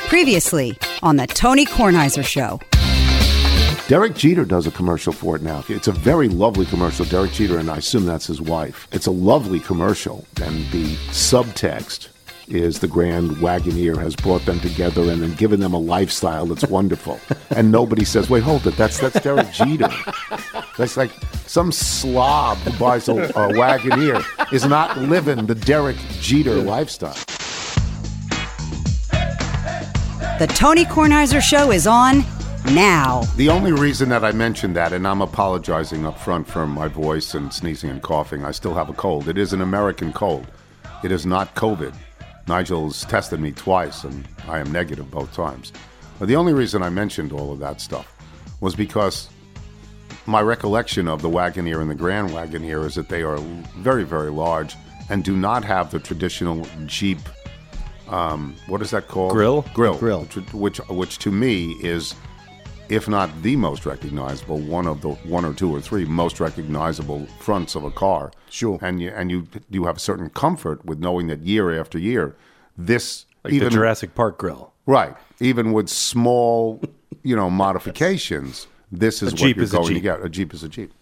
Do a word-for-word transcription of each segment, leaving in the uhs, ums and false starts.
Previously on the Tony Kornheiser Show. Derek Jeter does a commercial for it now. It's a very lovely commercial. Derek Jeter, and I assume that's his wife. It's a lovely commercial, and the subtext is the Grand Wagoneer has brought them together and then given them a lifestyle that's wonderful. And nobody says, wait, hold it, that's that's Derek Jeter. That's like some slob who buys a, a Wagoneer is not living the Derek Jeter lifestyle. The Tony Kornheiser Show is on now. The only reason that I mentioned that, and I'm apologizing up front for my voice and sneezing and coughing, I still have a cold. It is an American cold. It is not COVID. Nigel's tested me twice, and I am negative both times. But the only reason I mentioned all of that stuff was because my recollection of the Wagoneer and the Grand Wagoneer is that they are very, very large and do not have the traditional Jeep, um, what is that called? Grill? Grill. Grill. Which, which, which to me is, if not the most recognizable, one of the one or two or three most recognizable fronts of a car. Sure. And you and you you have a certain comfort with knowing that year after year, this Like even the Jurassic Park grill. right, even with small, you know, modifications, this is A what Jeep you're is a going to Jeep. get. A Jeep is a Jeep.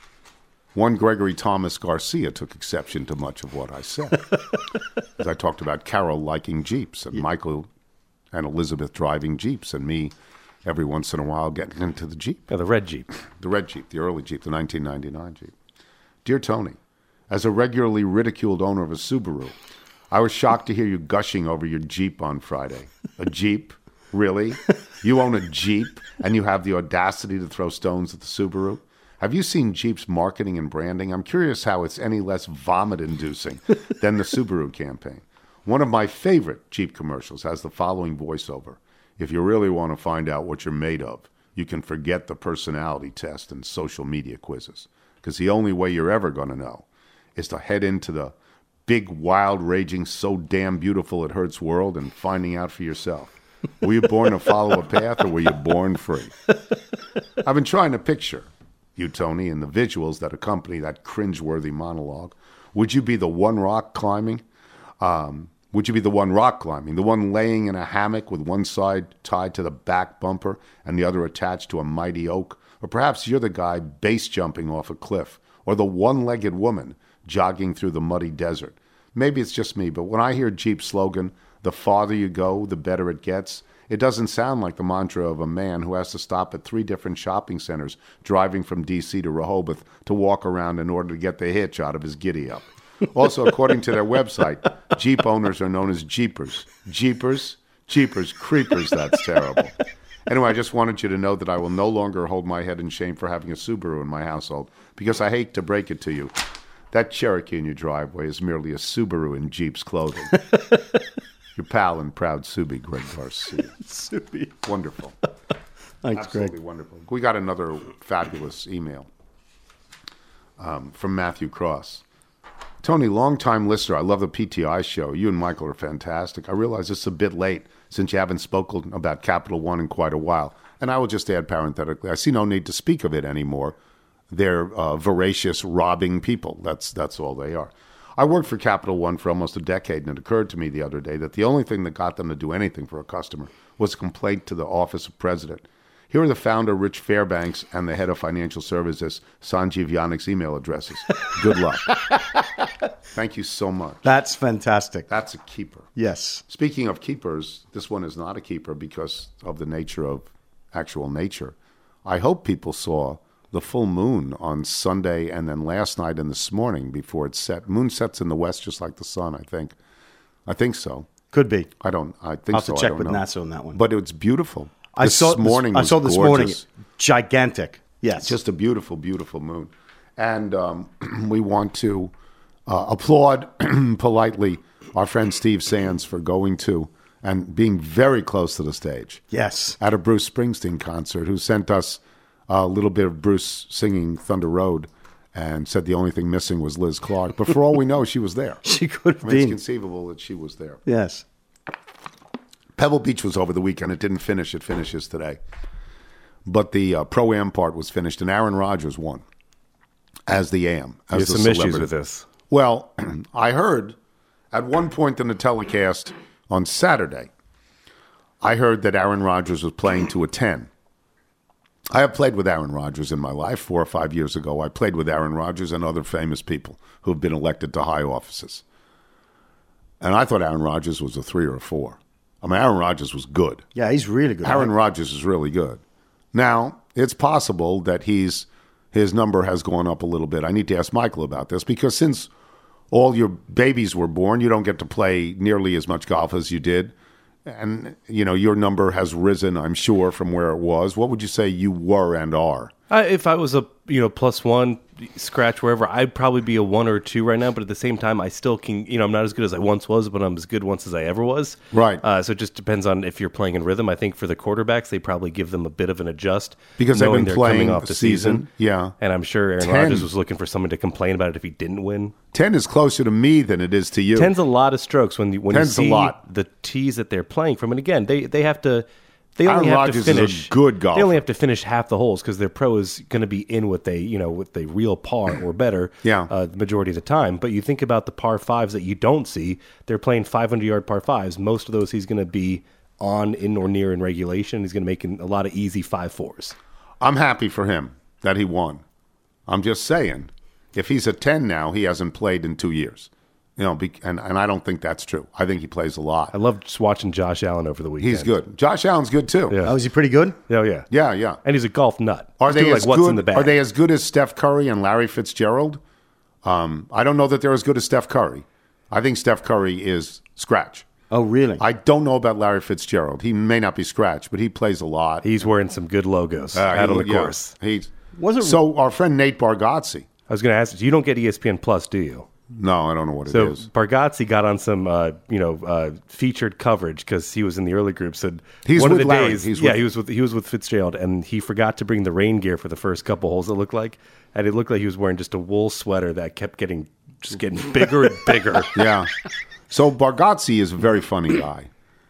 One Gregory Thomas Garcia took exception to much of what I said, as I talked about Carol liking Jeeps and yeah. Michael and Elizabeth driving Jeeps, and me every once in a while getting into the Jeep. Yeah, the red Jeep. The red Jeep, the early Jeep, the nineteen ninety-nine Jeep. Dear Tony, as a regularly ridiculed owner of a Subaru, I was shocked to hear you gushing over your Jeep on Friday. A Jeep? Really? You own a Jeep and you have the audacity to throw stones at the Subaru? Have you seen Jeep's marketing and branding? I'm curious how it's any less vomit-inducing than the Subaru campaign. One of my favorite Jeep commercials has the following voiceover. If you really want to find out what you're made of, you can forget the personality test and social media quizzes. Because the only way you're ever going to know is to head into the big, wild, raging, so damn beautiful it hurts world and finding out for yourself. Were you born to follow a path or were you born free? I've been trying to picture you, Tony, and the visuals that accompany that cringeworthy monologue. Would you be the one rock climbing? Um... Would you be the one rock climbing, the one laying in a hammock with one side tied to the back bumper and the other attached to a mighty oak? Or perhaps you're the guy base jumping off a cliff, or the one-legged woman jogging through the muddy desert. Maybe it's just me, but when I hear Jeep's slogan, the farther you go, the better it gets, it doesn't sound like the mantra of a man who has to stop at three different shopping centers driving from D C to Rehoboth to walk around in order to get the hitch out of his giddy-up. Also, according to their website, Jeep owners are known as Jeepers. Jeepers? Jeepers, creepers, that's terrible. Anyway, I just wanted you to know that I will no longer hold my head in shame for having a Subaru in my household, because I hate to break it to you. That Cherokee in your driveway is merely a Subaru in Jeep's clothing. Your pal and proud Subi, Greg Garcia. Subi. Wonderful. Thanks, Absolutely Greg. wonderful. We got another fabulous email um, from Matthew Cross. Tony, long-time listener. I love the P T I show. You and Michael are fantastic. I realize it's a bit late since you haven't spoken about Capital One in quite a while. And I will just add parenthetically, I see no need to speak of it anymore. They're uh, voracious, robbing people. That's that's all they are. I worked for Capital One for almost a decade, and it occurred to me the other day that the only thing that got them to do anything for a customer was a complaint to the office of president. Here are the founder, Rich Fairbanks, and the head of financial services, Sanjeev Yanik's email addresses. Good luck. Thank you so much. That's fantastic. That's a keeper. Yes. Speaking of keepers, this one is not a keeper because of the nature of actual nature. I hope people saw the full moon on Sunday and then last night and this morning before it set. Moon sets in the west just like the sun, I think. I think so. Could be. I don't. I think I'll have so. to I check don't with know. NASA on that one. But it's beautiful. I This saw morning this, was I saw this gorgeous. morning. Gigantic. Yes. Just a beautiful, beautiful moon. And um, we want to uh, applaud politely our friend Steve Sands for going to and being very close to the stage. Yes. At a Bruce Springsteen concert, who sent us a little bit of Bruce singing Thunder Road and said the only thing missing was Liz Clark. But for all we know, she was there. She could have I mean, it's been. conceivable that she was there. Yes. Pebble Beach was over the weekend. It didn't finish. It finishes today. But the uh, Pro-Am part was finished, and Aaron Rodgers won as the Am. As There's the some celebrity. issues with this. Well, I heard at one point in the telecast on Saturday, I heard that Aaron Rodgers was playing to a ten. I have played with Aaron Rodgers in my life. Four or five years ago, I played with Aaron Rodgers and other famous people who have been elected to high offices. And I thought Aaron Rodgers was a three or a four. I mean, Aaron Rodgers was good. Yeah, he's really good. Aaron right? Rodgers is really good. Now, it's possible that he's his number has gone up a little bit. I need to ask Michael about this because since all your babies were born, you don't get to play nearly as much golf as you did. And, you know, your number has risen, I'm sure, from where it was. What would you say you were and are? I, if I was a you know plus one scratch wherever, I'd probably be a one or two right now. But at the same time, I still can. You know, I'm not as good as I once was, but I'm as good once as I ever was. Right. Uh, so it just depends on if you're playing in rhythm. I think for the quarterbacks, they probably give them a bit of an adjust because they've knowing been they're playing coming off the season. season. Yeah. And I'm sure Aaron ten. Rodgers was looking for someone to complain about it if he didn't win. Ten is closer to me than it is to you. Ten's a lot of strokes when you, when Ten's a you see lot. the tees that they're playing from. And again, they they have to. They only Aaron have Rodgers to is a finish. good golfer. They only have to finish half the holes because their pro is going to be in with a you know with a real par or better. Yeah. uh, the majority of the time. But you think about the par fives that you don't see. They're playing five hundred yard par fives. Most of those he's going to be on in or near in regulation. He's going to make a lot of easy five fours. I'm happy for him that he won. I'm just saying, if he's a ten now, he hasn't played in two years. You know, be, and, and I don't think that's true. I think he plays a lot. I love just watching Josh Allen over the weekend. He's good. Josh Allen's good too. Yeah. Oh, is he pretty good? Oh yeah, Yeah, yeah. and he's a golf nut. Are He's they doing as like what's good? in the bag? Are they as good as Steph Curry and Larry Fitzgerald? Um, I don't know that they're as good as Steph Curry. I think Steph Curry is scratch. Oh, really? I don't know about Larry Fitzgerald. He may not be scratch, but he plays a lot. He's wearing some good logos Uh, out on the he- yeah, course. He's Wasn't- so. Our friend Nate Bargatze. I was going to ask you, you don't get E S P N Plus, do you? No, I don't know what So it is. Bargatze got on some, uh, you know, uh, featured coverage because he was in the early groups. And He's one with of the Larry. days, He's yeah, with- he was with he was with Fitzgerald, and he forgot to bring the rain gear for the first couple holes. It looked like, and it looked like he was wearing just a wool sweater that kept getting just getting bigger and bigger. Yeah. So Bargatze is a very funny guy.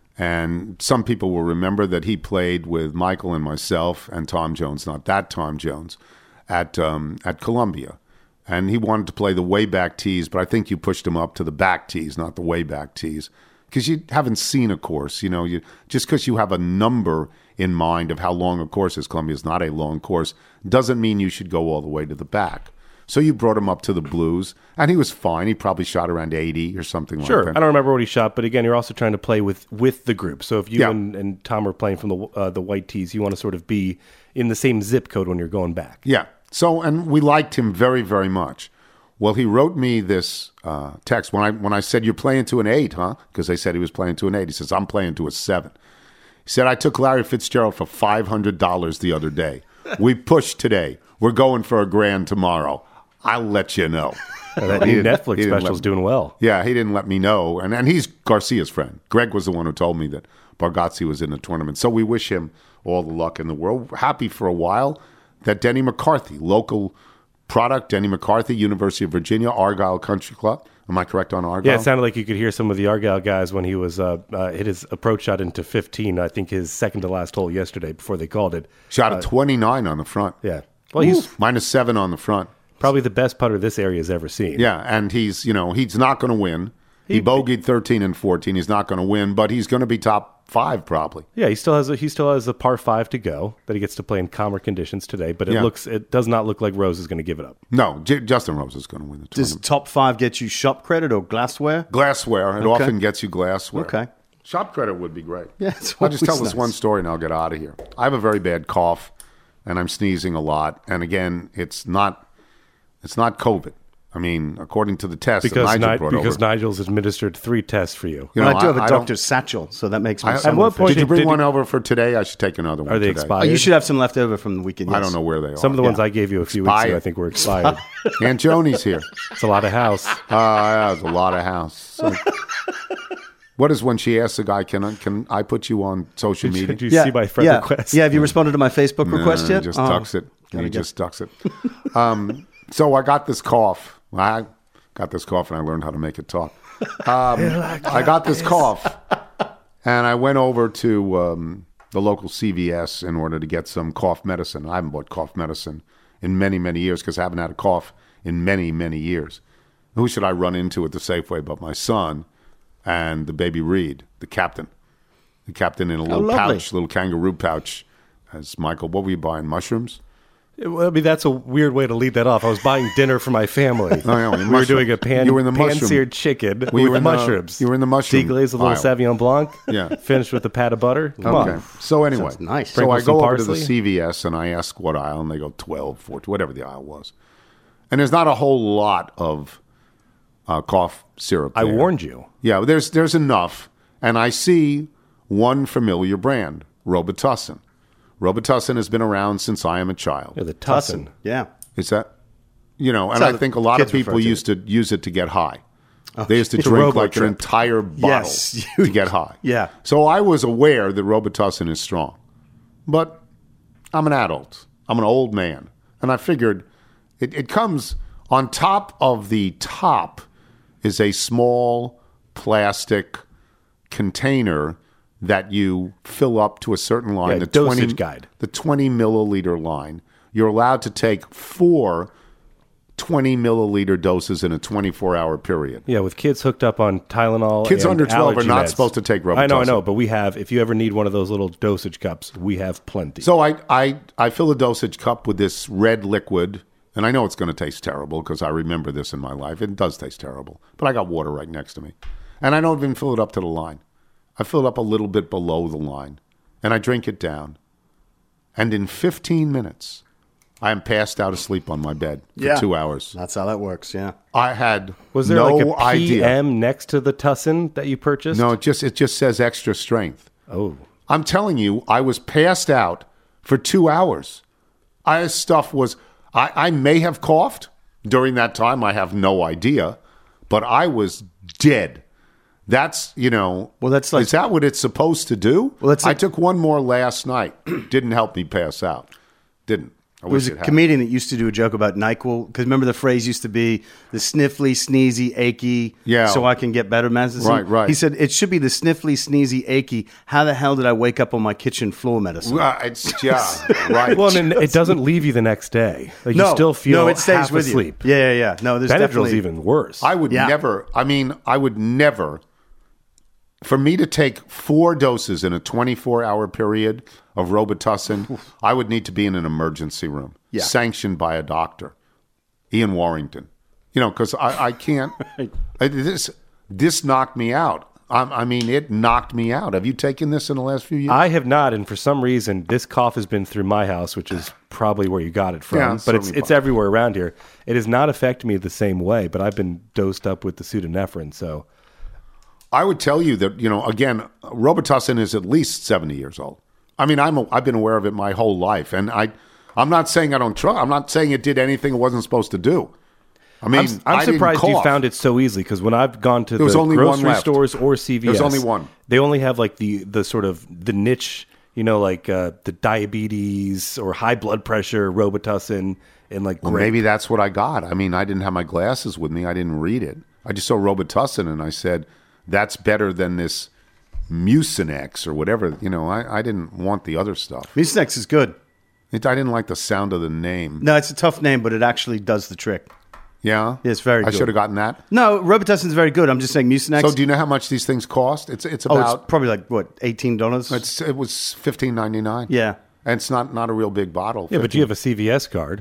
And some people will remember that he played with Michael and myself and Tom Jones, not that Tom Jones, at um, at Columbia. And he wanted to play the way back tees, but I think you pushed him up to the back tees, not the way back tees. Because you haven't seen a course, you know, you just because you have a number in mind of how long a course is, Columbia is not a long course, doesn't mean you should go all the way to the back. So you brought him up to the blues, and he was fine. He probably shot around eighty or something Sure, like that. I don't remember what he shot, but again, you're also trying to play with, with the group. So if you Yeah. and, and Tom are playing from the uh, the white tees, you want to sort of be in the same zip code when you're going back. Yeah. So, and we liked him very, very much. Well, he wrote me this uh, text when I when I said, "You're playing to an eight, huh?" Because they said he was playing to an eight. He says, "I'm playing to a seven." He said, "I took Larry Fitzgerald for five hundred dollars the other day. We pushed today. We're going for a grand tomorrow. I'll let you know." That He new didn't- Netflix he didn't special's let- doing well. Yeah, he didn't let me know. And and he's Garcia's friend. Greg was the one who told me that Bargatze was in the tournament. So we wish him all the luck in the world. Happy for a while that Denny McCarthy, local product, Denny McCarthy, University of Virginia, Argyle Country Club. Am I correct on Argyle? Yeah, it sounded like you could hear some of the Argyle guys when he was uh, uh, hit his approach shot into fifteen. I think his second to last hole yesterday before they called it. Shot a twenty-nine on the front. Yeah, well, he's Minus seven on the front. probably the best putter this area has ever seen. Yeah, and he's, you know, he's not going to win. He, bogeyed thirteen and fourteen. He's not going to win, but he's going to be top five probably. Yeah, he still has a, he still has a par five to go that he gets to play in calmer conditions today. But it Yeah. looks it does not look like Rose is going to give it up. No, J- Justin Rose is going to win the Does tournament. top five get you shop credit or glassware? Glassware. It Okay. often gets you glassware. Okay. Shop credit would be great. Yeah, it's I'll just tell always this nice. one story and I'll get out of here. I have a very bad cough and I'm sneezing a lot. And again, it's not it's not COVID. I mean, according to the test Because that Nigel Ni- brought because over. Nigel's administered three tests for you. you And I do have a don't- doctor's satchel, so that makes me I- somewhat At what efficient. point Did you bring did one you- over for today? I should take another one Are they today. expired? Oh, you should have some left over from the weekend. I yes. don't know where they are. Some of the ones Yeah. I gave you a few weeks ago, I Expired. think, were expired. Aunt Joni's here. It's a lot of house. Uh, that was a lot of house. So- what is when she asks a guy, can I, can I put you on social media? Did you see my friend yeah. request? Yeah, have you responded to my Facebook request No, yet? He just Oh. ducks it. He Gotta get- just ducks it. Um, so I got this cough. I got this cough and I learned how to make it talk. Um, I got this cough and I went over to um, the local C V S in order to get some cough medicine. I haven't bought cough medicine in many, many years because I haven't had a cough in many, many years. Who should I run into at the Safeway but my son and the baby Reed, the captain? He kept it in a little lovely. pouch, little kangaroo pouch. As Michael, what were you buying? Mushrooms? Well, I mean, that's a weird way to lead that off. I was buying dinner for my family. Oh, yeah, we were mushroom. doing a pan, You were in the mushroom. pan-seared chicken Well, you with were in the- mushrooms. you were in the mushroom Deglazed a little aisle. Sauvignon Blanc. Yeah. Finished with a pat of butter. Come Okay. on. So anyway, Sounds nice. so I Sprinkle go some over to the parsley. C V S and I ask what aisle, and they go twelve, fourteen, whatever the aisle was. And there's not a whole lot of uh, cough syrup I there. warned you. Yeah, there's there's enough, and I see one familiar brand, Robitussin. Robitussin has been around since I am a child. Yeah, the Tussin. Yeah. Is that, you know, and how I the think a lot of kids refer people to used to use it to get high. They used to it's a drink like an Robotrip. entire bottle Yes. to get high. Yeah. So I was aware that Robitussin is strong. But I'm an adult. I'm an old man. And I figured it, it comes on top of the top is a small plastic container that you fill up to a certain line. Yeah, the dosage twenty, guide. The twenty milliliter line. You're allowed to take four twenty milliliter doses in a twenty-four hour period. Yeah, with kids hooked up on Tylenol. Kids and under twelve are allergy not meds. supposed to take I know, I Robitussin. know, but we have. If you ever need one of those little dosage cups, we have plenty. So I, I, I fill a dosage cup with this red liquid, and I know it's going to taste terrible because I remember this in my life. It does taste terrible, but I got water right next to me. And I don't even fill it up to the line. I fill it up a little bit below the line, and I drink it down. And in fifteen minutes, I am passed out asleep on my bed for Yeah. two hours. That's how that works. Yeah. I had was there no like a P idea. M next to the Tussin that you purchased? No, it just it just says extra strength. Oh. I'm telling you, I was passed out for two hours. I stuff was I, I may have coughed during that time. I have no idea, but I was dead. That's you know. Well, that's like- is that what it's supposed to do? Well, that's I like- took one more last night. Didn't help me pass out. Didn't. I There was wish a it had. comedian that used to do a joke about NyQuil because remember the phrase used to be the sniffly, sneezy, achy, Yeah. so I can get better medicine. Right, right. He said it should be the sniffly, sneezy, achy. How the hell did I wake up on my kitchen floor medicine? Well, it's yeah, right. Well, and it doesn't leave you the next day. Like no, you still feel no, it stays half with asleep. you. Yeah, yeah, yeah. No, there's Benadryl's definitely even worse. I would Yeah. never, I mean, I would never, for me to take four doses in a twenty-four hour period of Robitussin, I would need to be in an emergency room, Yeah. sanctioned by a doctor, Ian Warrington. You know, because I, I can't, I, this, this knocked me out. I, I mean, it knocked me out. Have you taken this in the last few years? I have not, and for some reason, this cough has been through my house, which is probably where you got it from. Yeah, it's but it's certainly it's possible. everywhere around here. It has not affected me the same way, but I've been dosed up with the pseudoephedrine. So I would tell you that, you know, again, Robitussin is at least seventy years old. I mean, I'm a, I've been aware of it my whole life. And I, I'm not saying I don't trust. I'm not saying it did anything it wasn't supposed to do. I mean, I'm, I'm I didn't surprised you cough. found it so easily because when I've gone to There was the only one grocery left. stores or C V S, There was only one. They only have like the the sort of the niche, you know, like uh, the diabetes or high blood pressure Robitussin and like Well, grape. maybe that's what I got. I mean, I didn't have my glasses with me. I didn't read it. I just saw Robitussin and I said, that's better than this Mucinex or whatever. You know, I, I didn't want the other stuff. Mucinex is good. It, I didn't like the sound of the name. No, it's a tough name, but it actually does the trick. Yeah? It's very I good. should have gotten that. No, Robitussin is very good. I'm just saying Mucinex. So do you know how much these things cost? It's it's oh, about it's probably like what eighteen dollars. it's it was fifteen ninety-nine. Yeah. And it's not not a real big bottle. Yeah, but you have a C V S card.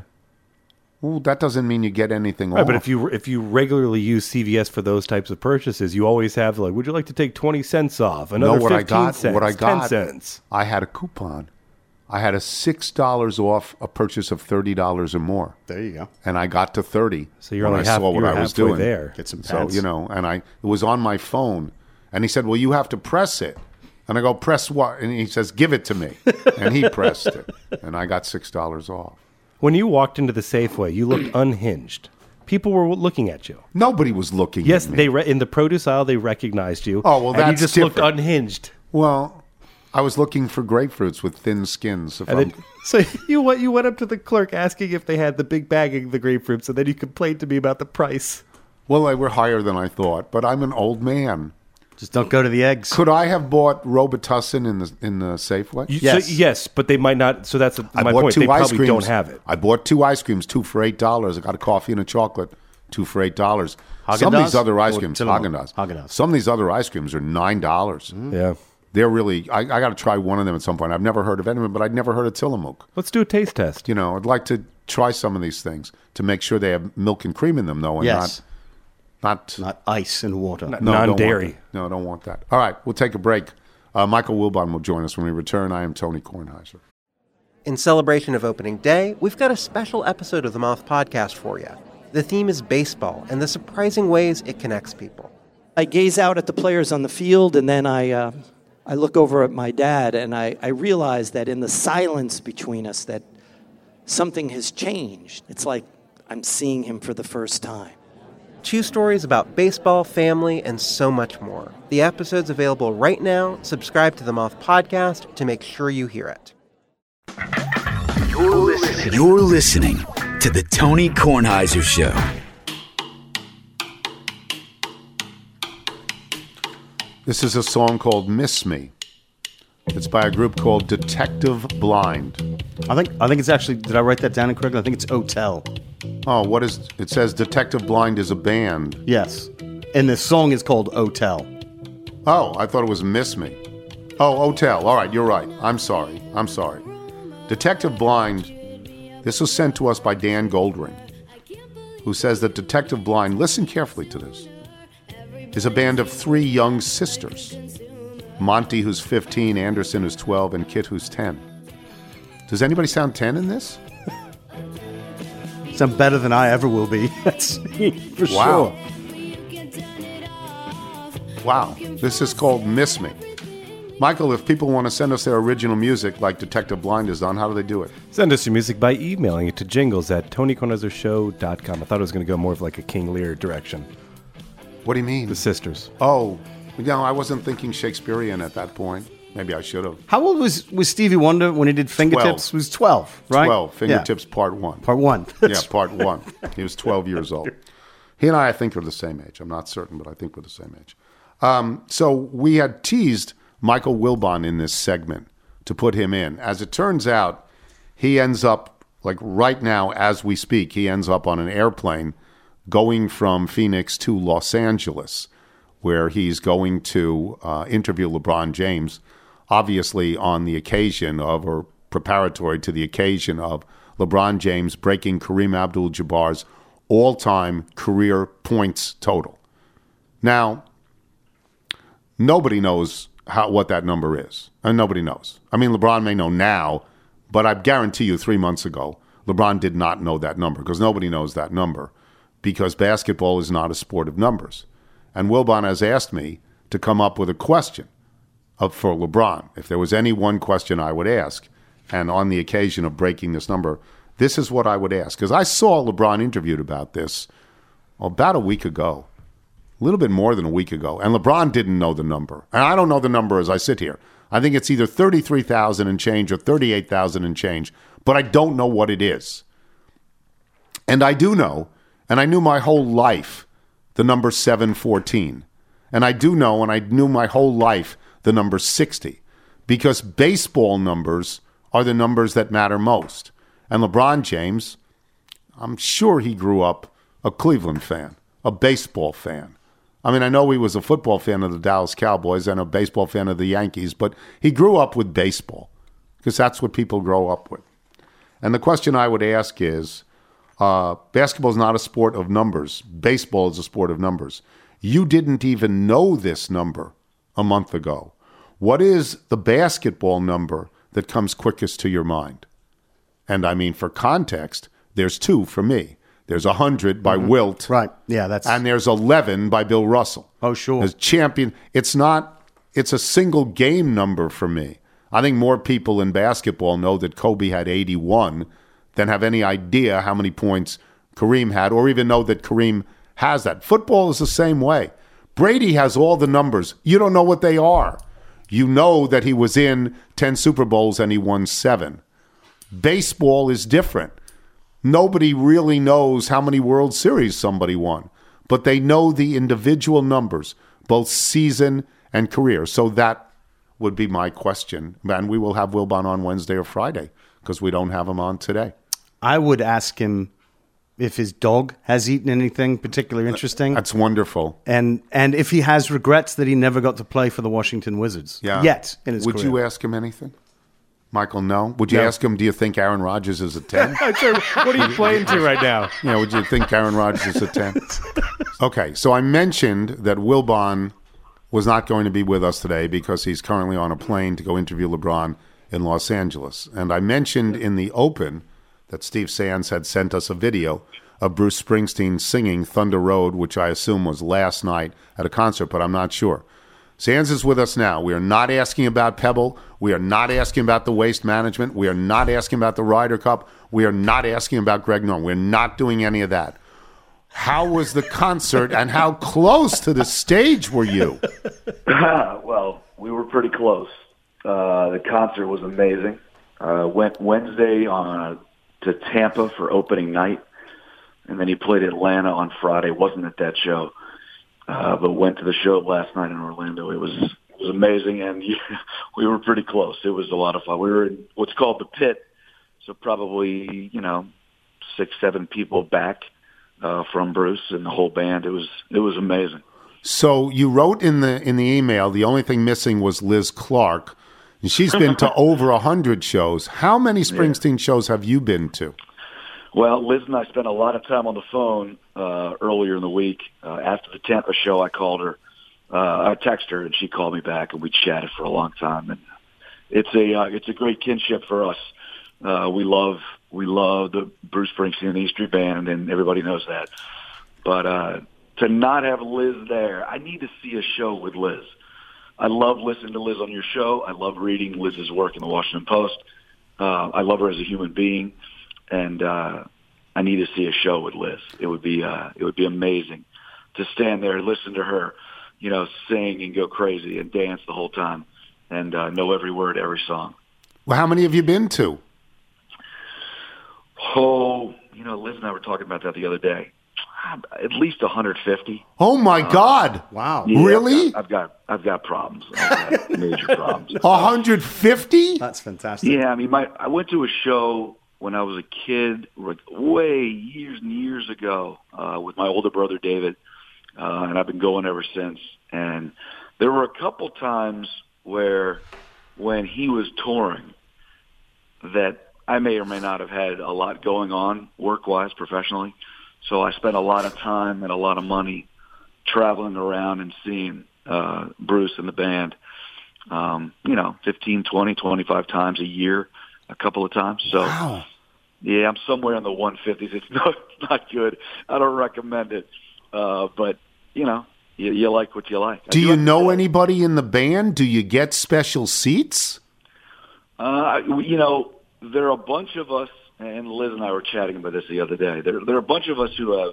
Well, that doesn't mean you get anything Right, off. but if you if you regularly use C V S for those types of purchases, you always have like, would you like to take twenty cents off? Another know what I fifteen got? cents, What I got? ten cents. I had a coupon. I had a six dollars off a purchase of thirty dollars or more. There you go. And I got to thirty. So you're when only I half- saw what you're I was halfway doing. there. Get some So, pants. you know, and I it was on my phone. And he said, well, you have to press it. And I go, press what? And he says, give it to me. And he pressed it. And I got six dollars off. When you walked into the Safeway, you looked unhinged. People were looking at you. Nobody was looking Yes, at me. they re- in the produce aisle they recognized you. Oh, well, and you that's just looked different. unhinged. Well, I was looking for grapefruits with thin skins. If And I'm, then, so you went you went up to the clerk asking if they had the big bag of the grapefruits, and then you complained to me about the price. well, they were higher than I thought, but I'm an old man. Just don't go to the eggs. Could I have bought Robitussin in the in the Safeway? You, Yes. so, yes, but they might not. So that's I my bought point. two They ice probably creams. don't have it. I bought two ice creams, two for eight dollars. I got a coffee and a chocolate, two for eight dollars. Some of Haagen-Dazs these other ice or creams, Tillamook? Haagen-Dazs. Haagen-Dazs. Some of these other ice creams are nine dollars. Yeah. They're really, I, I got to try one of them at some point. I've never heard of anyone, but I'd never heard of Tillamook. Let's do a taste test. You know, I'd like to try some of these things to make sure they have milk and cream in them, though, and Yes. not, not, Not ice and water. no, don't want non-dairy. that. No, don't want that. All right, we'll take a break. Uh, Michael Wilbon will join us when we return. I am Tony Kornheiser. In celebration of opening day, we've got a special episode of the Moth Podcast for you. The theme is baseball and the surprising ways it connects people. I gaze out at the players on the field, and then I uh, I look over at my dad, and I, I realize that in the silence between us that something has changed. It's like I'm seeing him for the first time. Two stories about baseball, family, and so much more. The episode's available right now. Subscribe to the Moth Podcast to make sure you hear it. You're listening, You're listening to The Tony Kornheiser Show. This is a song called Miss Me. It's by a group called Detective Blind. I think I think it's actually, did I write that down incorrectly? I think it's Hotel. Oh, what is, it says Detective Blind is a band. Yes. And the song is called Hotel. Oh, I thought it was Miss Me. Oh, Hotel. All right, you're right. I'm sorry. I'm sorry. Detective Blind, this was sent to us by Dan Goldring, who says that Detective Blind, listen carefully to this, is a band of three young sisters. Monty, who's fifteen, Anderson, who's twelve, and Kit, who's ten. Does anybody sound ten in this? Sound better than I ever will be. That's for Wow. sure. Wow. This is called Miss Me. Michael, if people want to send us their original music like Detective Blind has done, how do they do it? Send us your music by emailing it to jingles at tony kornheiser show dot com. I thought it was going to go more of like a King Lear direction. What do you mean? The sisters. Oh, no, I wasn't thinking Shakespearean at that point. Maybe I should have. How old was, was Stevie Wonder when he did Fingertips? twelve. He was twelve, right? twelve. Yeah. Fingertips Part one. Part one. Yeah, part one. He was twelve years old. He and I, I think, are the same age. I'm not certain, but I think we're the same age. Um, so we had teased Michael Wilbon in this segment to put him in. As it turns out, he ends up, like right now as we speak, he ends up on an airplane going from Phoenix to Los Angeles, where he's going to uh, interview LeBron James, obviously on the occasion of, or preparatory to the occasion of, LeBron James breaking Kareem Abdul-Jabbar's all-time career points total. Now, nobody knows how what that number is, and nobody knows. I mean, LeBron may know now, but I guarantee you three months ago, LeBron did not know that number, because nobody knows that number, because basketball is not a sport of numbers. And Wilbon has asked me to come up with a question of, for LeBron. If there was any one question I would ask, and on the occasion of breaking this number, this is what I would ask. Because I saw LeBron interviewed about this about a week ago, a little bit more than a week ago, and LeBron didn't know the number. And I don't know the number as I sit here. I think it's either thirty-three thousand and change or thirty-eight thousand and change, but I don't know what it is. And I do know, and I knew my whole life, the number seven fourteen. And I do know, and I knew my whole life, the number sixty. Because baseball numbers are the numbers that matter most. And LeBron James, I'm sure he grew up a Cleveland fan, a baseball fan. I mean, I know he was a football fan of the Dallas Cowboys and a baseball fan of the Yankees, but he grew up with baseball because that's what people grow up with. And the question I would ask is, uh, basketball is not a sport of numbers. Baseball is a sport of numbers. You didn't even know this number a month ago. What is the basketball number that comes quickest to your mind? And I mean, for context, there's two for me. There's one hundred by mm-hmm. Wilt. Right. Yeah, that's... And there's eleven by Bill Russell. Oh, sure. As champion. It's not... It's a single game number for me. I think more people in basketball know that Kobe had eighty-one than have any idea how many points Kareem had, or even know that Kareem has that. Football is the same way. Brady has all the numbers. You don't know what they are. You know that he was in ten Super Bowls and he won seven. Baseball is different. Nobody really knows how many World Series somebody won, but they know the individual numbers, both season and career. So that would be my question. And we will have Wilbon on Wednesday or Friday because we don't have him on today. I would ask him if his dog has eaten anything particularly interesting. That's wonderful. And and if he has regrets that he never got to play for the Washington Wizards Yeah. yet in his Would career. you ask him anything? Michael, no? Would you No. ask him, do you think Aaron Rodgers is a ten? What are you playing to right now? You know, would you think Aaron Rodgers is a ten? Okay, so I mentioned that Wilbon was not going to be with us today because he's currently on a plane to go interview LeBron in Los Angeles. And I mentioned in the open that Steve Sands had sent us a video of Bruce Springsteen singing Thunder Road, which I assume was last night at a concert, but I'm not sure. Sands is with us now. We are not asking about Pebble. We are not asking about the waste management. We are not asking about the Ryder Cup. We are not asking about Greg Norman. We're not doing any of that. How was the concert and how close to the stage were you? Well, we were pretty close. Uh, the concert was amazing. Uh, went Wednesday on to Tampa for opening night, and then he played Atlanta on Friday. Wasn't at that show, uh, but went to the show last night in Orlando. It was it was amazing, and we were pretty close. It was a lot of fun. We were in what's called the pit, so probably you know six, seven people back uh, from Bruce and the whole band. It was it was amazing. So you wrote in the in the email, the only thing missing was Liz Clark. And she's been to over one hundred shows. How many Springsteen yeah. shows have you been to? Well, Liz and I spent a lot of time on the phone uh, earlier in the week. Uh, after the Tampa show, I called her. Uh, I texted her, and she called me back, and we chatted for a long time. And it's a uh, it's a great kinship for us. Uh, we love we love the Bruce Springsteen and the E Street Band, and everybody knows that. But uh, to not have Liz there, I need to see a show with Liz. I love listening to Liz on your show. I love reading Liz's work in the Washington Post. Uh, I love her as a human being, and uh, I need to see a show with Liz. It would be uh, it would be amazing to stand there and listen to her, you know, sing and go crazy and dance the whole time, and uh, know every word, every song. Well, how many have you been to? Oh, you know, Liz and I were talking about that the other day. At least one hundred fifty. Oh my uh, God! Wow, yeah, really? I've got, I've got I've got problems. I've got major problems. one hundred fifty? That's fantastic. Yeah, I mean, my I went to a show when I was a kid, way years and years ago, uh, with my older brother David, uh, and I've been going ever since. And there were a couple times where, when he was touring, that I may or may not have had a lot going on work-wise, professionally. So I spent a lot of time and a lot of money traveling around and seeing uh, Bruce and the band, um, you know, fifteen, twenty, twenty-five times a year, a couple of times. So, wow. Yeah, I'm somewhere in the one fifties. It's not, not good. I don't recommend it. Uh, but, you know, you, you like what you like. Do, do you know anybody in the band? Do you get special seats? Uh, you know, there are a bunch of us. And Liz and I were chatting about this the other day. There, there are a bunch of us who have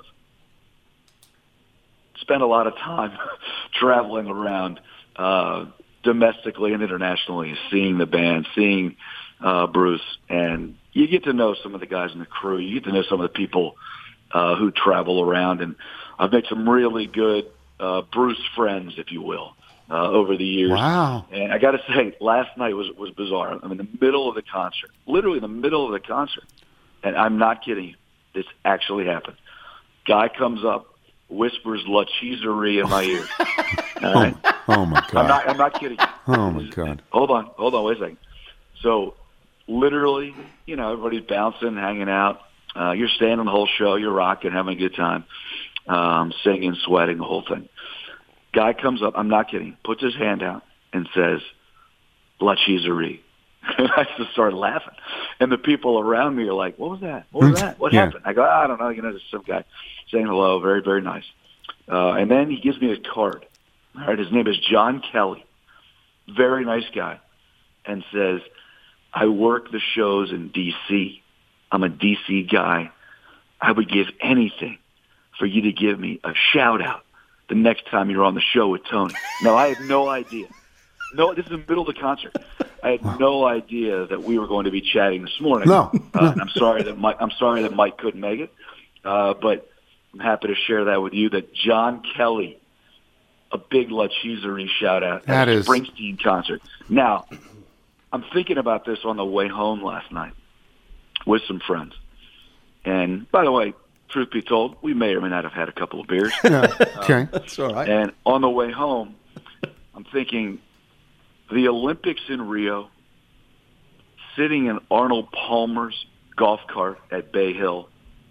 spent a lot of time traveling around uh, domestically and internationally, seeing the band, seeing uh, Bruce. And you get to know some of the guys in the crew. You get to know some of the people uh, who travel around. And I've made some really good uh, Bruce friends, if you will, uh, over the years. Wow. And I got to say, last night was, was bizarre. I'm in the middle of the concert, literally in the middle of the concert. And I'm not kidding you. This actually happened. Guy comes up, whispers La Cheeserie in my ear. All right? oh, oh, my God. I'm not, I'm not kidding you. Oh, my God. Hold on. Hold on. Wait a second. So, literally, you know, everybody's bouncing, hanging out. Uh, you're standing the whole show. You're rocking, having a good time, um, singing, sweating, the whole thing. Guy comes up. I'm not kidding. Puts his hand out and says, La Cheeserie. And I just started laughing. And the people around me are like, what was that? What was that? What yeah. happened? I go, I don't know. You know, just some guy saying hello. Very, very nice. Uh, and then he gives me a card. All right, his name is John Kelly. Very nice guy. And says, I work the shows in D C. I'm a D C guy. I would give anything for you to give me a shout-out the next time you're on the show with Tony. Now, I had no idea. No, this is the middle of the concert. I had no idea that we were going to be chatting this morning. No, uh, no. And I'm sorry that Mike. I'm sorry that Mike couldn't make it, uh, but I'm happy to share that with you. That John Kelly, a big La Cheeserie shout out That at a is- Springsteen concert. Now, I'm thinking about this on the way home last night with some friends. And by the way, truth be told, we may or may not have had a couple of beers. Yeah. Okay. That's all right. And on the way home, I'm thinking the Olympics in Rio, sitting in Arnold Palmer's golf cart at Bay Hill,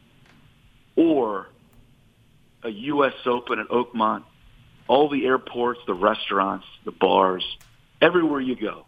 or a U S Open at Oakmont, all the airports, the restaurants, the bars, everywhere you go.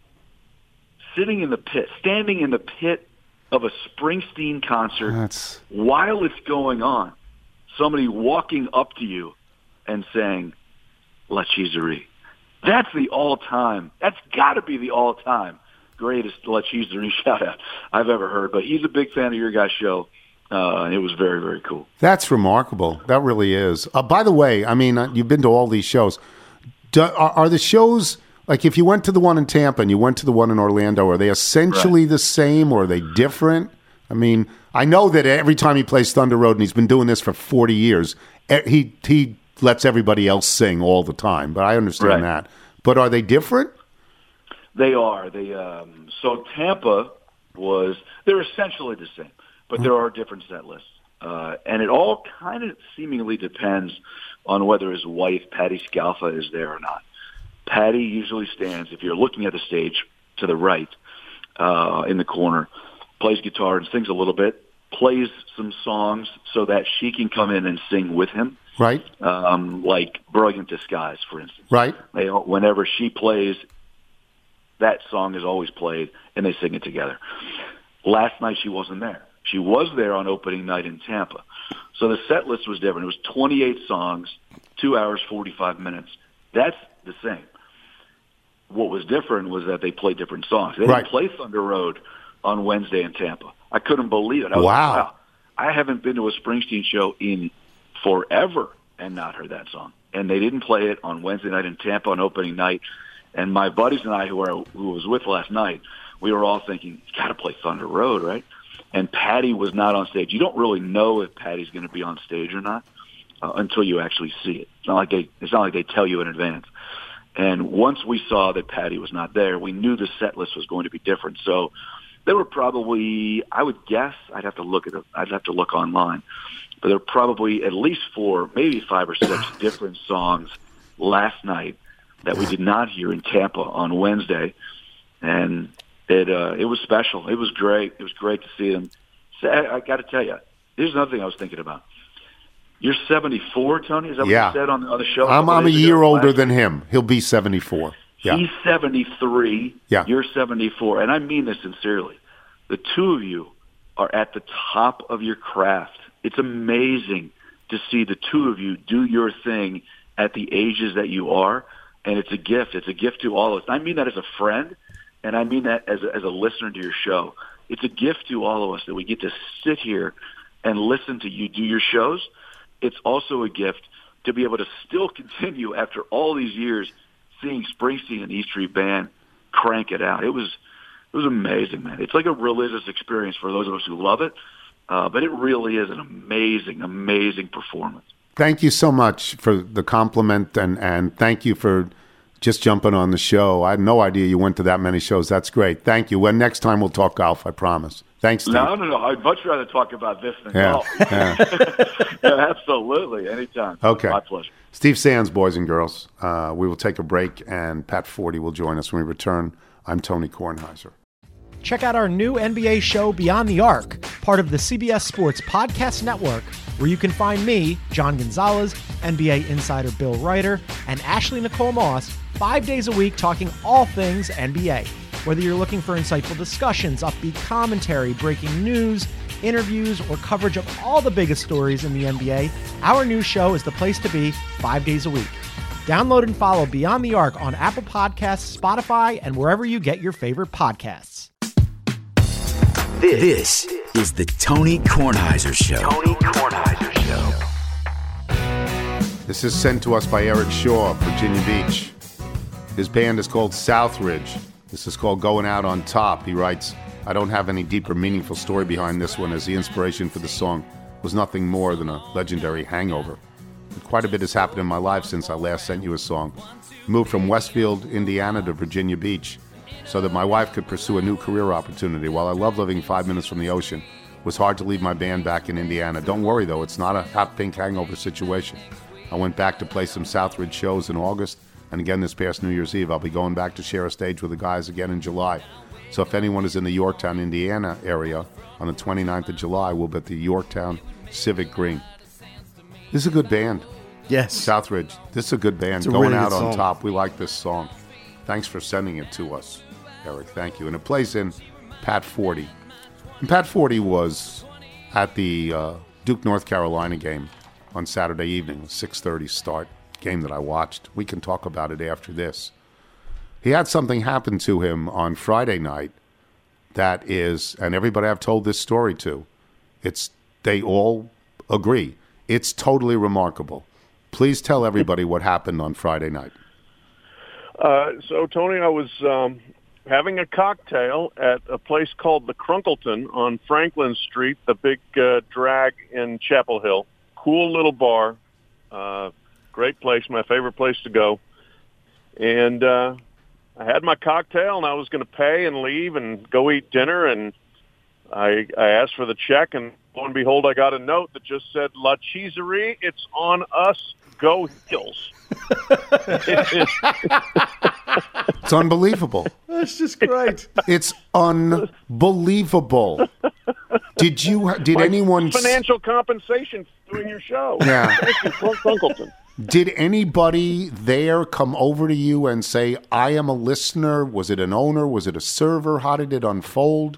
Sitting in the pit, standing in the pit of a Springsteen concert That's... while it's going on, somebody walking up to you and saying, La Cheeserie. That's the all-time, that's got to be the all-time greatest La Cheeserie shout-out I've ever heard. But he's a big fan of your guys' show, uh, and it was very, very cool. That's remarkable. That really is. Uh, by the way, I mean, uh, you've been to all these shows. Do, are, are the shows, like if you went to the one in Tampa and you went to the one in Orlando, are they essentially right. the same or are they different? I mean, I know that every time he plays Thunder Road, and he's been doing this for forty years, he he lets everybody else sing all the time, but I understand right. that. But are they different? They are. They um, so Tampa was, they're essentially the same, but there are different set lists. Uh, and it all kind of seemingly depends on whether his wife, Patty Scalfa, is there or not. Patty usually stands, if you're looking at the stage, to the right uh, in the corner, plays guitar and sings a little bit, plays some songs so that she can come in and sing with him. Right. Um, like Brilliant Disguise, for instance. Right. They, whenever she plays, that song is always played, and they sing it together. Last night she wasn't there. She was there on opening night in Tampa. So the set list was different. It was twenty-eight songs, two hours, forty-five minutes. That's the same. What was different was that they played different songs. They right. didn't play Thunder Road on Wednesday in Tampa. I couldn't believe it. I was wow. like, wow. I haven't been to a Springsteen show in forever and not heard that song. And they didn't play it on Wednesday night in Tampa on opening night. And my buddies and I, who I who was with last night, we were all thinking, he's got to play Thunder Road, right? And Patty was not on stage. You don't really know if Patty's going to be on stage or not uh, until you actually see it. It's not like they it's not like they tell you in advance. And once we saw that Patty was not there, we knew the set list was going to be different. So there were probably, I would guess, I'd have to look at it, I'd have to look online, but there were probably at least four, maybe five or six different songs last night that we did not hear in Tampa on Wednesday, and it uh, it was special. It was great. It was great to see them. So I, I got to tell you, here's another thing I was thinking about. You're seventy-four, Tony. Is that yeah. what you said on, on the show? I'm, I'm a year older than him. He'll be seventy-four. Yeah. He's seventy-three. Yeah. You're seventy-four, and I mean this sincerely. The two of you are at the top of your craft. It's amazing to see the two of you do your thing at the ages that you are. And it's a gift. It's a gift to all of us. I mean that as a friend, and I mean that as a, as a listener to your show. It's a gift to all of us that we get to sit here and listen to you do your shows. It's also a gift to be able to still continue after all these years seeing Springsteen and E Street Band crank it out. It was it was amazing, man. It's like a religious experience for those of us who love it, uh, but it really is an amazing, amazing performance. Thank you so much for the compliment, and, and thank you for just jumping on the show. I had no idea you went to that many shows. That's great. Thank you. Well, next time we'll talk golf, I promise. Thanks, Steve. No, no, no. I'd much rather talk about this than yeah. golf. Yeah. Yeah, absolutely. Anytime. Okay. My pleasure. Steve Sands, boys and girls. Uh, we will take a break, and Pat Forty will join us when we return. I'm Tony Kornheiser. Check out our new N B A show, Beyond the Arc, part of the C B S Sports Podcast Network, where you can find me, John Gonzalez, N B A insider Bill Ryder, and Ashley Nicole Moss, five days a week talking all things N B A. Whether you're looking for insightful discussions, upbeat commentary, breaking news, interviews, or coverage of all the biggest stories in the N B A, our new show is the place to be five days a week. Download and follow Beyond the Arc on Apple Podcasts, Spotify, and wherever you get your favorite podcasts. This is the Tony Kornheiser Show. Tony Kornheiser Show. This is sent to us by Eric Shaw, Virginia Beach. His band is called Southridge. This is called Going Out on Top. He writes, I don't have any deeper, meaningful story behind this one, as the inspiration for the song was nothing more than a legendary hangover. But quite a bit has happened in my life since I last sent you a song. I moved from Westfield, Indiana to Virginia Beach so that my wife could pursue a new career opportunity. While I love living five minutes from the ocean, It was hard to leave my band back in Indiana. Don't worry, though. It's not a hot pink hangover situation. I went back to play some Southridge shows in August, and again this past New Year's Eve. I'll be going back to share a stage with the guys again in July. So if anyone is in the Yorktown, Indiana area on the twenty-ninth of July, we'll be at the Yorktown Civic Green. This is a good band. Yes. Southridge. This is a good band. It's a Going really out good on song. top. We like this song. Thanks for sending it to us, Eric. Thank you. And it plays in Pat forty. And Pat forty was at the uh, Duke, North Carolina game on Saturday evening, six thirty start, game that I watched. We can talk about it after this. He had something happen to him on Friday night that is, and everybody I've told this story to, it's they all agree. It's totally remarkable. Please tell everybody what happened on Friday night. Uh, so, Tony, I was um, having a cocktail at a place called the Crunkleton on Franklin Street, the big uh, drag in Chapel Hill. Cool little bar, uh, great place, my favorite place to go. And uh, I had my cocktail, and I was going to pay and leave and go eat dinner, and I, I asked for the check, and lo and behold, I got a note that just said, La Cheeserie, it's on us, go Heels. It's unbelievable. That's just great. It's unbelievable. Did you? Did My anyone? Financial compensation for doing your show. Yeah. Thank you, Frank Crunkleton. Did anybody there come over to you and say, I am a listener? Was it an owner? Was it a server? How did it unfold?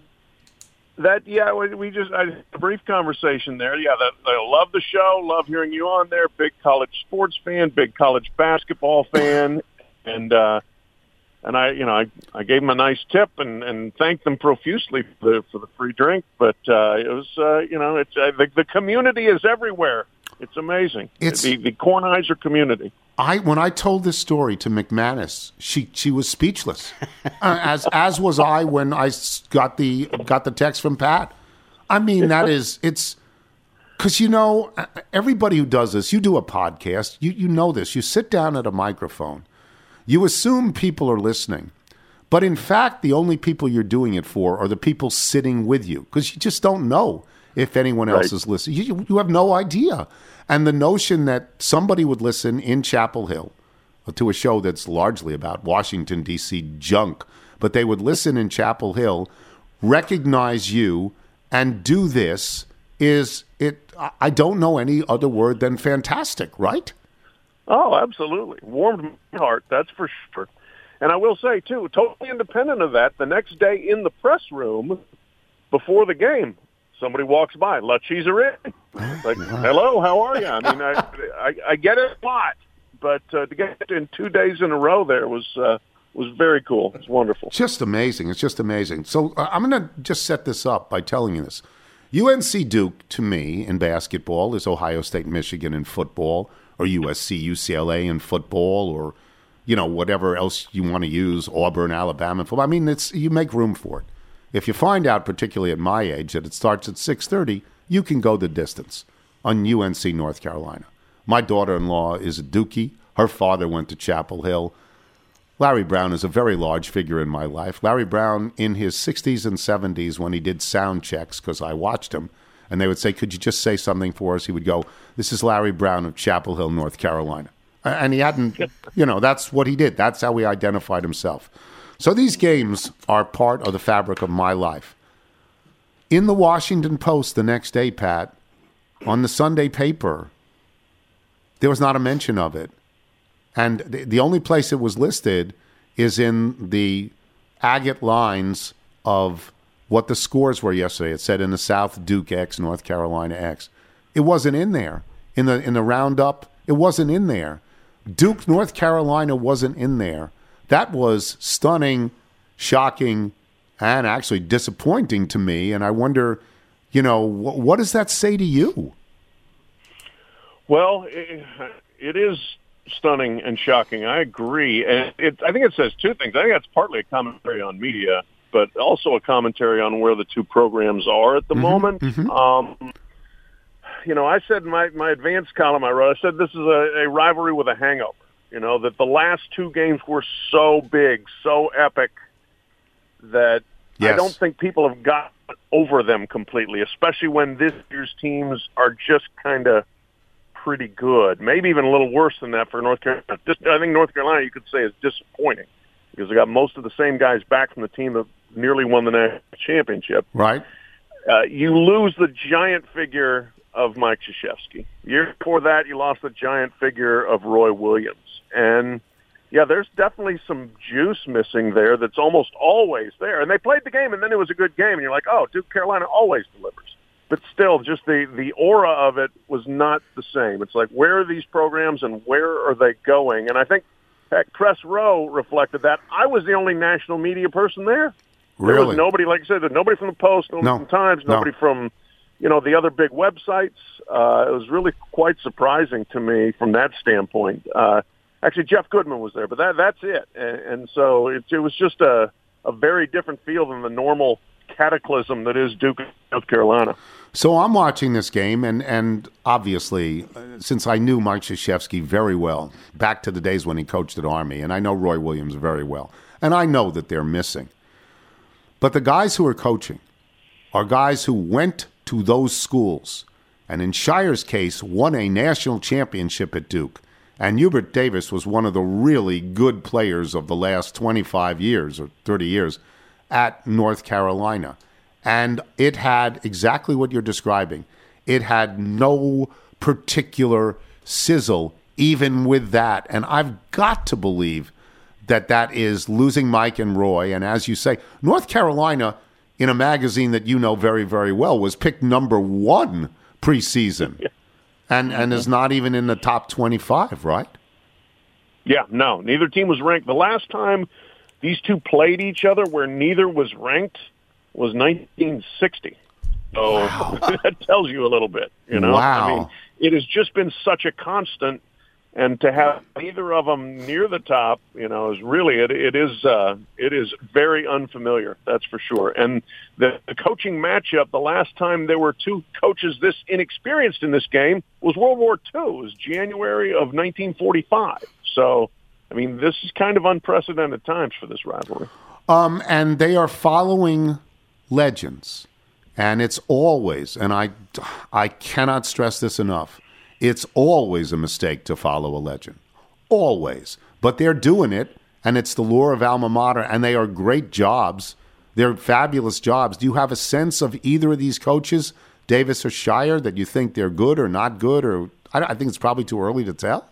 That yeah, we, we just I, a brief conversation there. Yeah, that, I love the show. Love hearing you on there. Big college sports fan. Big college basketball fan. And uh, and I you know I, I gave them a nice tip and, and thanked them profusely for the for the free drink. But uh, it was uh, you know it's uh, the, the community is everywhere. It's amazing. It's the the Kornheiser community. I when I told this story to McManus, she she was speechless, uh, as as was I when I s- got the got the text from Pat. I mean, that is it's because you know everybody who does this, you do a podcast, you you know this. You sit down at a microphone, you assume people are listening, but in fact, the only people you're doing it for are the people sitting with you because you just don't know if anyone else Right. is listening. You, you have no idea. And the notion that somebody would listen in Chapel Hill to a show that's largely about Washington, D C junk, but they would listen in Chapel Hill, recognize you, and do this is, it. I don't know any other word than fantastic, right? Oh, absolutely. Warmed my heart, that's for sure. And I will say, too, totally independent of that, the next day in the press room before the game, somebody walks by, La Cheeserie. Like, hello, how are you? I mean, I, I, I get it a lot, but uh, to get it in two days in a row there was uh, was very cool. It's wonderful. Just amazing. It's just amazing. So uh, I'm going to just set this up by telling you this. U N C Duke, to me, in basketball, is Ohio State, Michigan in football, or U S C, U C L A in football, or, you know, whatever else you want to use, Auburn, Alabama in football. I mean, it's you make room for it. If you find out, particularly at my age, that it starts at six thirty, you can go the distance on U N C North Carolina. My daughter-in-law is a Dookie. Her father went to Chapel Hill. Larry Brown is a very large figure in my life. Larry Brown, in his sixties and seventies, when he did sound checks, because I watched him, and they would say, could you just say something for us? He would go, this is Larry Brown of Chapel Hill, North Carolina. And he hadn't, you know, that's what he did. That's how he identified himself. So these games are part of the fabric of my life. In the Washington Post the next day, Pat, on the Sunday paper, there was not a mention of it. And the, the only place it was listed is in the agate lines of what the scores were yesterday. It said in the South, Duke X, North Carolina X. It wasn't in there. In the in the roundup, it wasn't in there. Duke, North Carolina wasn't in there. That was stunning, shocking, and actually disappointing to me. And I wonder, you know, wh- what does that say to you? Well, it, it is stunning and shocking. I agree. And it, I think it says two things. I think that's partly a commentary on media, but also a commentary on where the two programs are at the Mm-hmm, moment. mm-hmm. Um, you know, I said in my, my advanced column I wrote, I said this is a, a rivalry with a hangover. You know, that the last two games were so big, so epic, that Yes. I don't think people have got over them completely, especially when this year's teams are just kind of pretty good, maybe even a little worse than that for North Carolina. Just, I think North Carolina, you could say, is disappointing because they got most of the same guys back from the team that nearly won the national championship. Right. Uh, you lose the giant figure of Mike Krzyzewski. Year before that, you lost the giant figure of Roy Williams. And, yeah, there's definitely some juice missing there that's almost always there. And they played the game, and then it was a good game, and you're like, oh, Duke Carolina always delivers. But still, just the, the aura of it was not the same. It's like, where are these programs and where are they going? And I think heck, Press Row reflected that. I was the only national media person there. There Really? was nobody, like I said, there's nobody from the Post, nobody No. from Times, No. nobody from, you know, the other big websites. Uh, it was really quite surprising to me from that standpoint. Uh, actually, Jeff Goodman was there, but that that's it. And, and so it, it was just a, a very different feel than the normal cataclysm that is Duke, North Carolina. So I'm watching this game, and, and obviously, uh, since I knew Mike Krzyzewski very well, back to the days when he coached at Army, and I know Roy Williams very well, and I know that they're missing. But the guys who are coaching are guys who went to those schools, and in Shire's case, won a national championship at Duke. And Hubert Davis was one of the really good players of the last twenty-five years or thirty years at North Carolina. And it had exactly what you're describing. It had no particular sizzle, even with that. And I've got to believe that that is losing Mike and Roy. And as you say, North Carolina, in a magazine that you know very, very well, was picked number one preseason. Yeah. And, and is not even in the top twenty-five, right? Yeah, no, neither team was ranked. The last time these two played each other where neither was ranked was nineteen sixty. So wow. That tells you a little bit, you know. Wow. I mean, it has just been such a constant, and to have neither of them near the top, you know, is really it. It is uh, it is very unfamiliar, that's for sure. And the, the coaching matchup, the last time there were two coaches this inexperienced in this game was World War Two. It was January of nineteen forty-five. So, I mean, this is kind of unprecedented times for this rivalry. Um, and they are following legends. And it's always, and I, I cannot stress this enough, it's always a mistake to follow a legend. Always. But they're doing it, and it's the lure of alma mater, and they are great jobs. They're fabulous jobs. Do you have a sense of either of these coaches, Davis or Shire, that you think they're good or not good? Or I, I think it's probably too early to tell.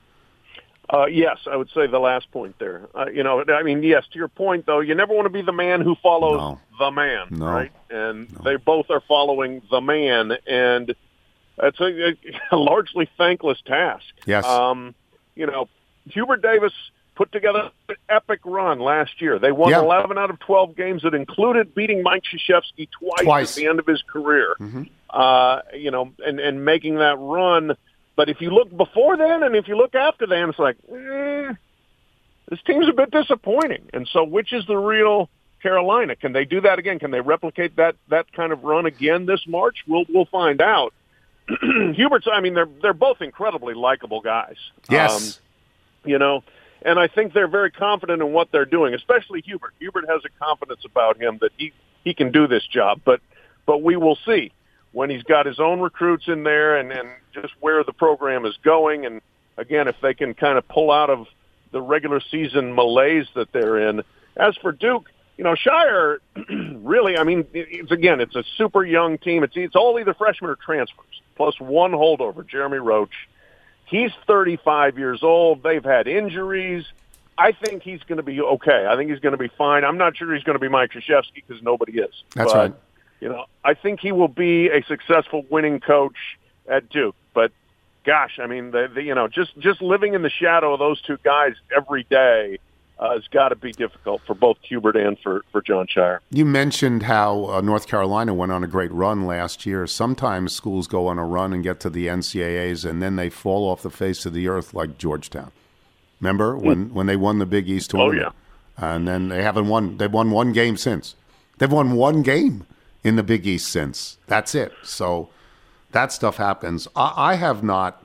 Uh, yes, I would say the last point there. Uh, you know, I mean, yes, to your point, though, you never want to be the man who follows No. the man, No. right? And No. they both are following the man, and it's a, a largely thankless task. Yes. Um, you know, Hubert Davis put together an epic run last year. They won Yeah. eleven out of twelve games that included beating Mike Krzyzewski twice, Twice. at the end of his career. Mm-hmm. Uh, you know, and, and making that run. But if you look before then and if you look after then, it's like, eh, this team's a bit disappointing. And so which is the real Carolina? Can they do that again? Can they replicate that that kind of run again this March? We'll we'll find out. Hubert's, I mean, they're they're both incredibly likable guys. Yes. Um, you know, and I think they're very confident in what they're doing, especially Hubert. Hubert has a confidence about him that he, he can do this job. But but we will see when he's got his own recruits in there and, and just where the program is going. And, again, if they can kind of pull out of the regular season malaise that they're in. As for Duke, you know, Shire, really, I mean, it's again, it's a super young team. It's it's all either freshmen or transfers, plus one holdover, Jeremy Roach. He's thirty-five years old. They've had injuries. I think he's going to be okay. I think he's going to be fine. I'm not sure he's going to be Mike Krzyzewski because nobody is. That's but, right. You know, I think he will be a successful winning coach at Duke. But, gosh, I mean, the, the, you know, just, just living in the shadow of those two guys every day uh, has got to be difficult for both Hubert and for, for John Shire. You mentioned how uh, North Carolina went on a great run last year. Sometimes schools go on a run and get to the N C double A's, and then they fall off the face of the earth like Georgetown. Remember when, when they won the Big East tournament? Oh, yeah. And then they haven't won. They've won one game since. They've won one game in the Big East since. That's it. So that stuff happens. I, I have not.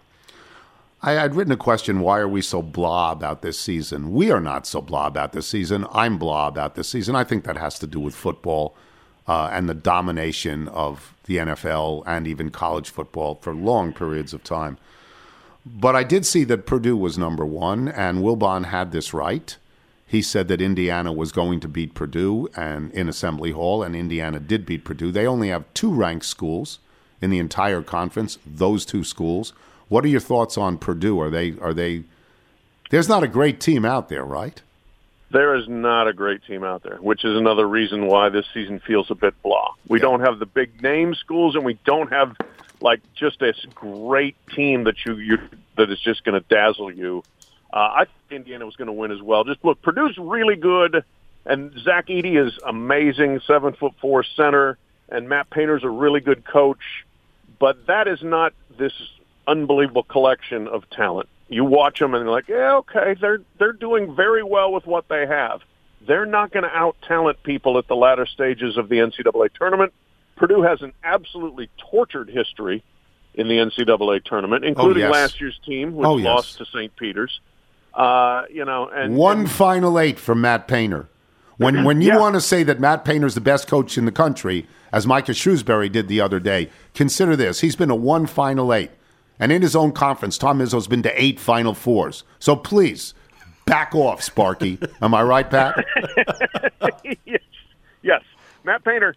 I had written a question, why are we so blah about this season? We are not so blah about this season. I'm blah about this season. I think that has to do with football. uh, and the domination of the N F L and even college football for long periods of time. But I did see that Purdue was number one, and Wilbon had this right. He said that Indiana was going to beat Purdue and in Assembly Hall, and Indiana did beat Purdue. They only have two ranked schools in the entire conference, those two schools. What are your thoughts on Purdue? Are they are they There's not a great team out there, right? There is not a great team out there, which is another reason why this season feels a bit blah. We yeah. don't have the big name schools, and we don't have like just this great team that you, you that is just going to dazzle you. Uh, I think Indiana was going to win as well. Just look, Purdue's really good, and Zach Edey is amazing, seven foot four center, and Matt Painter's a really good coach. But that is not this unbelievable collection of talent. You watch them and they're like, yeah, okay, they're they're doing very well with what they have. They're not going to out-talent people at the latter stages of the N C double A tournament. Purdue has an absolutely tortured history in the N C double A tournament, including oh, yes. last year's team, which oh, yes. lost to Saint Peter's. Uh, you know, and one and, Final Eight from Matt Painter. When when you yeah. want to say that Matt Painter's the best coach in the country, as Micah Shrewsbury did the other day, consider this: he's been to one Final Eight, and in his own conference, Tom Izzo's been to eight Final Fours. So please, back off, Sparky. Am I right, Pat? yes. yes, Matt Painter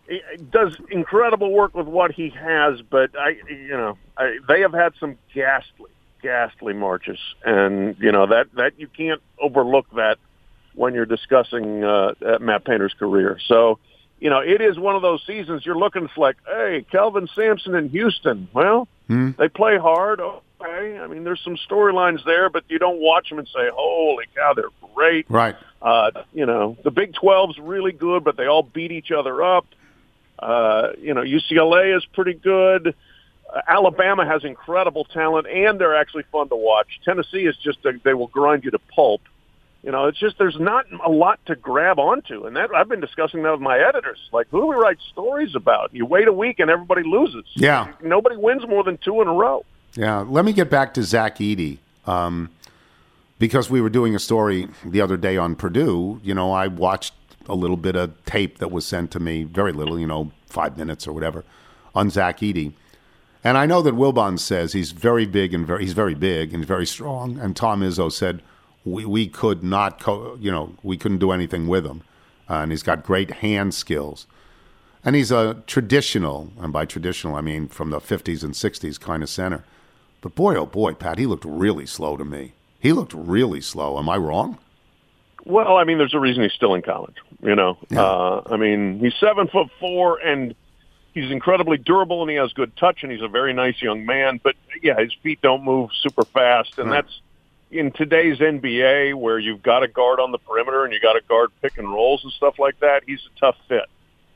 does incredible work with what he has, but I, you know, I, they have had some ghastly. ghastly marches, and you know that that you can't overlook that when you're discussing uh, Matt Painter's career. So, you know, it is one of those seasons you're looking. It's like, hey, Kelvin Sampson in Houston. Well, hmm. they play hard. Okay, I mean, there's some storylines there, but you don't watch them and say, holy cow, they're great. Right. Uh, you know, the Big twelve's really good, but they all beat each other up. Uh, you know, U C L A is pretty good. Uh, Alabama has incredible talent, and they're actually fun to watch. Tennessee is just a, they will grind you to pulp. You know, it's just there's not a lot to grab onto, and that I've been discussing that with my editors. Like, who do we write stories about? You wait a week and everybody loses. Yeah, nobody wins more than two in a row. Yeah, let me get back to Zach Edey, um, because we were doing a story the other day on Purdue. You know, I watched a little bit of tape that was sent to me, very little, you know, five minutes or whatever, on Zach Edey. And I know that Wilbon says he's very big and very he's very big and very strong. And Tom Izzo said we we could not co- you know we couldn't do anything with him, uh, and he's got great hand skills. And he's a traditional, and by traditional I mean from the fifties and sixties kind of center. But boy, oh boy, Pat, he looked really slow to me. He looked really slow. Am I wrong? Well, I mean, there's a reason he's still in college. You know, yeah. uh, I mean, he's seven foot four and. He's incredibly durable, and he has good touch, and he's a very nice young man. But, yeah, his feet don't move super fast, and that's in today's N B A where you've got to guard on the perimeter and you got to guard pick and rolls and stuff like that. He's a tough fit.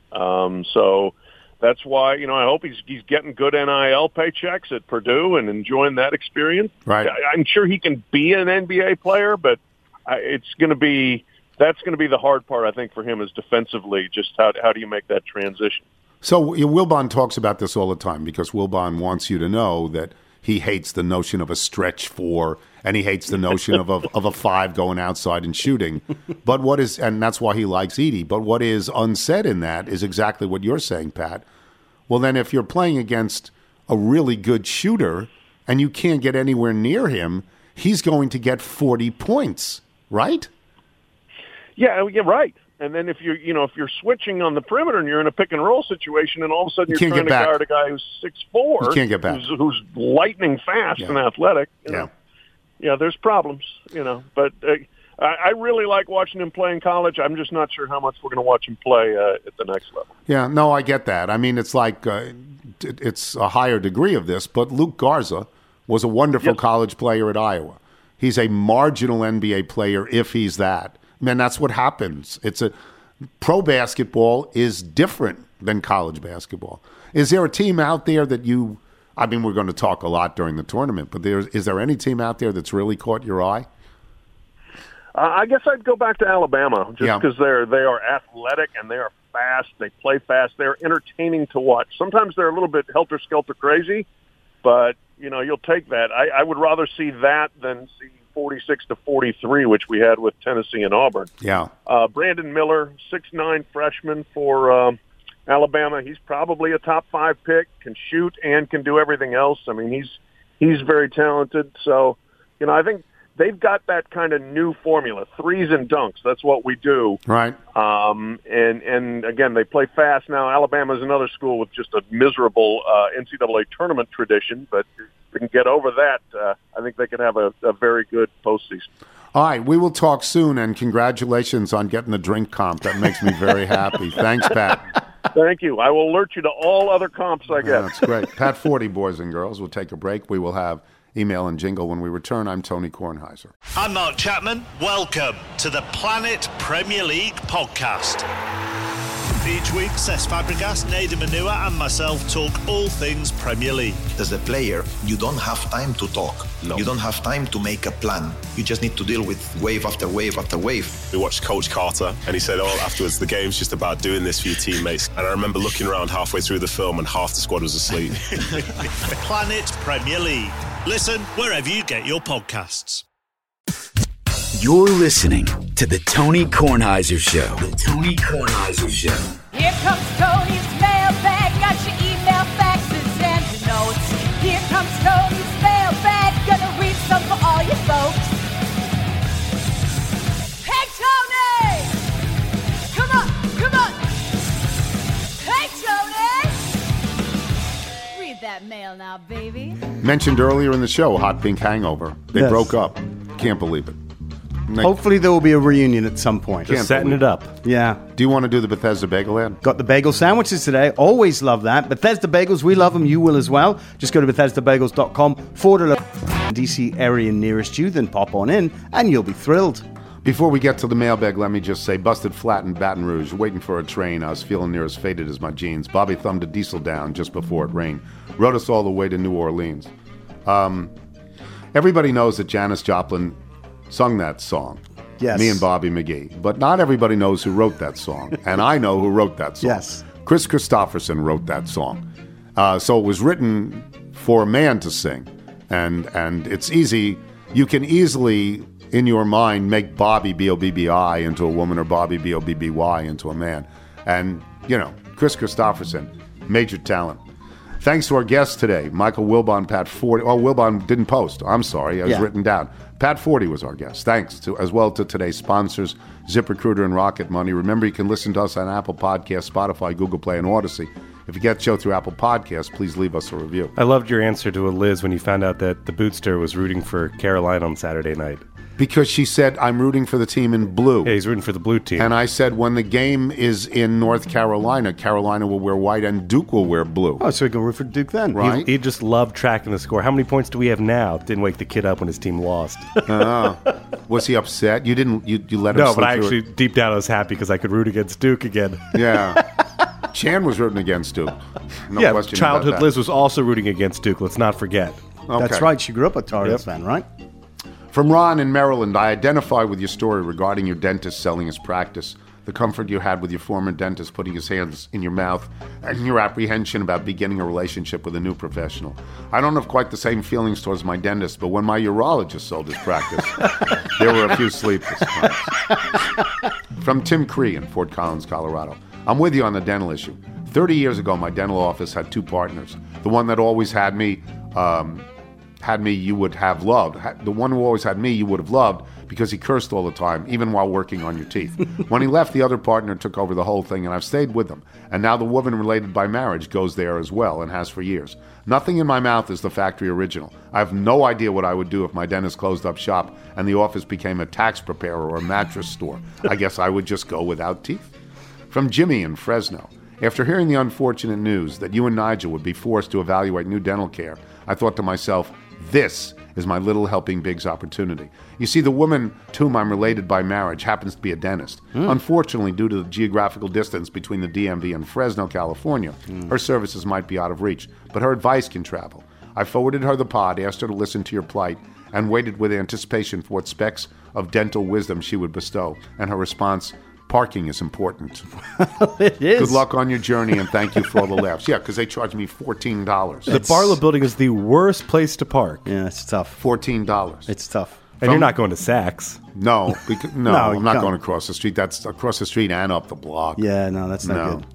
Um, so that's why, you know, I hope he's he's getting good N I L paychecks at Purdue and enjoying that experience. Right. I, I'm sure he can be an N B A player, but I, it's going to be that's going to be the hard part, I think, for him is defensively. Just how how do you make that transition? So Wilbon talks about this all the time because Wilbon wants you to know that he hates the notion of a stretch four and he hates the notion of a, of a five going outside and shooting. But what is, and that's why he likes Edey, but what is unsaid in that is exactly what you're saying, Pat. Well, then if you're playing against a really good shooter and you can't get anywhere near him, he's going to get forty points, right? Yeah, you're right. And then if you're, you know, if you're switching on the perimeter and you're in a pick and roll situation, and all of a sudden you're you trying to guard a guy who's six four, you can't get back. Who's, who's lightning fast yeah. and athletic, you yeah, know, yeah, there's problems, you know. But uh, I, I really like watching him play in college. I'm just not sure how much we're going to watch him play uh, at the next level. Yeah, no, I get that. I mean, it's like uh, it's a higher degree of this, but Luke Garza was a wonderful yes. college player at Iowa. He's a marginal N B A player if he's that. Man, that's what happens. It's a pro basketball is different than college basketball. Is there a team out there that you? I mean, we're going to talk a lot during the tournament, but there's is there any team out there that's really caught your eye? Uh, I guess I'd go back to Alabama just because yeah. they're they are athletic and they are fast. They play fast. They're entertaining to watch. Sometimes they're a little bit helter skelter crazy, but you know you'll take that. I, I would rather see that than see forty-six to forty-three, which we had with Tennessee and Auburn. Yeah. Uh, Brandon Miller, six nine freshman for um, Alabama, he's probably a top five pick, can shoot and can do everything else. I mean, he's he's very talented. So, you know, I think they've got that kind of new formula, threes and dunks. That's what we do. Right. Um, and, and again, they play fast now. Alabama's another school with just a miserable uh, N C double A tournament tradition, but if we can get over that, uh, I think they could have a, a very good postseason. All right, we will talk soon, and congratulations on getting the drink comp. That makes me very happy. Thanks, Pat. Thank you. I will alert you to all other comps I get. Yeah, that's great. Pat forty, boys and girls. We'll take a break. We will have email and jingle when we return. I'm Tony Kornheiser. I'm Mark Chapman. Welcome to the Planet Premier League podcast. Each week, Cesc Fabregas, Nader Manua and myself talk all things Premier League. As a player, you don't have time to talk. No. You don't have time to make a plan. You just need to deal with wave after wave after wave. We watched Coach Carter, and he said, oh, afterwards, the game's just about doing this for your teammates. And I remember looking around halfway through the film, and half the squad was asleep. Planet Premier League. Listen wherever you get your podcasts. You're listening to The Tony Kornheiser Show. The Tony Kornheiser Show. Here comes Tony's mailbag. Got your email, faxes, and your notes. Here comes Tony's mailbag. Gonna read some for all you folks. Hey, Tony! Come on, come on. Hey, Tony! Read that mail now, baby. Mentioned earlier in the show, Hot Pink Hangover. They Yes. broke up. Can't believe it. They- Hopefully there will be a reunion at some point. Just setting it up. Yeah. Do you want to do the Bethesda Bagel ad? Got the bagel sandwiches today. Always love that. Bethesda Bagels, we love them. You will as well. Just go to bethesda bagels dot com forward to D C area nearest you, then pop on in, and you'll be thrilled. Before we get to the mailbag, let me just say, busted flat in Baton Rouge, waiting for a train. I was feeling near as faded as my jeans. Bobby thumbed a diesel down just before it rained. Rode us all the way to New Orleans. Um, everybody knows that Janis Joplin sung that song. Yes. Me and Bobby McGee. But not everybody knows who wrote that song. And I know who wrote that song. Yes. Chris Christopherson wrote that song. Uh, so it was written for a man to sing. And and it's easy. You can easily, in your mind, make Bobby B O B B I into a woman or Bobby B O B B Y into a man. And, you know, Chris Christopherson, major talent. Thanks to our guests today, Michael Wilbon, Pat forty. Oh, Wilbon didn't post. I'm sorry. It was Yeah. written down. Pat forty was our guest. Thanks to as well to today's sponsors, ZipRecruiter and Rocket Money. Remember, you can listen to us on Apple Podcasts, Spotify, Google Play, and Odyssey. If you get the show through Apple Podcasts, please leave us a review. I loved your answer to a Liz when you found out that the Bootster was rooting for Carolina on Saturday night. Because she said, I'm rooting for the team in blue. Yeah, he's rooting for the blue team. And I said, when the game is in North Carolina, Carolina will wear white and Duke will wear blue. Oh, so we can root for Duke then. Right. He, he just loved tracking the score. How many points do we have now? Didn't wake the kid up when his team lost. uh, was he upset? You didn't. You, you let him. No, slip but I through actually, it? deep down, I was happy because I could root against Duke again. Yeah. Chan was rooting against Duke. No yeah, question childhood about that. Liz was also rooting against Duke. Let's not forget. Okay. That's right. She grew up a Tar Heels Yep. fan, right? From Ron in Maryland, I identify with your story regarding your dentist selling his practice, the comfort you had with your former dentist putting his hands in your mouth, and your apprehension about beginning a relationship with a new professional. I don't have quite the same feelings towards my dentist, but when my urologist sold his practice, there were a few sleepless nights. From Tim Cree in Fort Collins, Colorado. I'm with you on the dental issue. thirty years ago, my dental office had two partners. The one that always had me... Um, had me you would have loved. The one who always had me you would have loved because he cursed all the time, even while working on your teeth. When he left, the other partner took over the whole thing, and I've stayed with him. And now the woman related by marriage goes there as well and has for years. Nothing in my mouth is the factory original. I have no idea what I would do if my dentist closed up shop and the office became a tax preparer or a mattress store. I guess I would just go without teeth. From Jimmy in Fresno. After hearing the unfortunate news that you and Nigel would be forced to evaluate new dental care, I thought to myself, this is my little helping Biggs opportunity. You see, the woman to whom I'm related by marriage happens to be a dentist. Mm. Unfortunately, due to the geographical distance between the D M V and Fresno, California, mm. her services might be out of reach, but her advice can travel. I forwarded her the pod, asked her to listen to your plight, and waited with anticipation for what specks of dental wisdom she would bestow. And her response, parking is important. It is. Good luck on your journey, and thank you for all the laughs. Yeah, because they charged me fourteen dollars. The Barlow building is the worst place to park. Yeah, it's tough. fourteen dollars. It's tough. And From- you're not going to Saks. No, because, no, No, I'm you not can't. going across the street. That's across the street and up the block. Yeah, no, that's not No. good.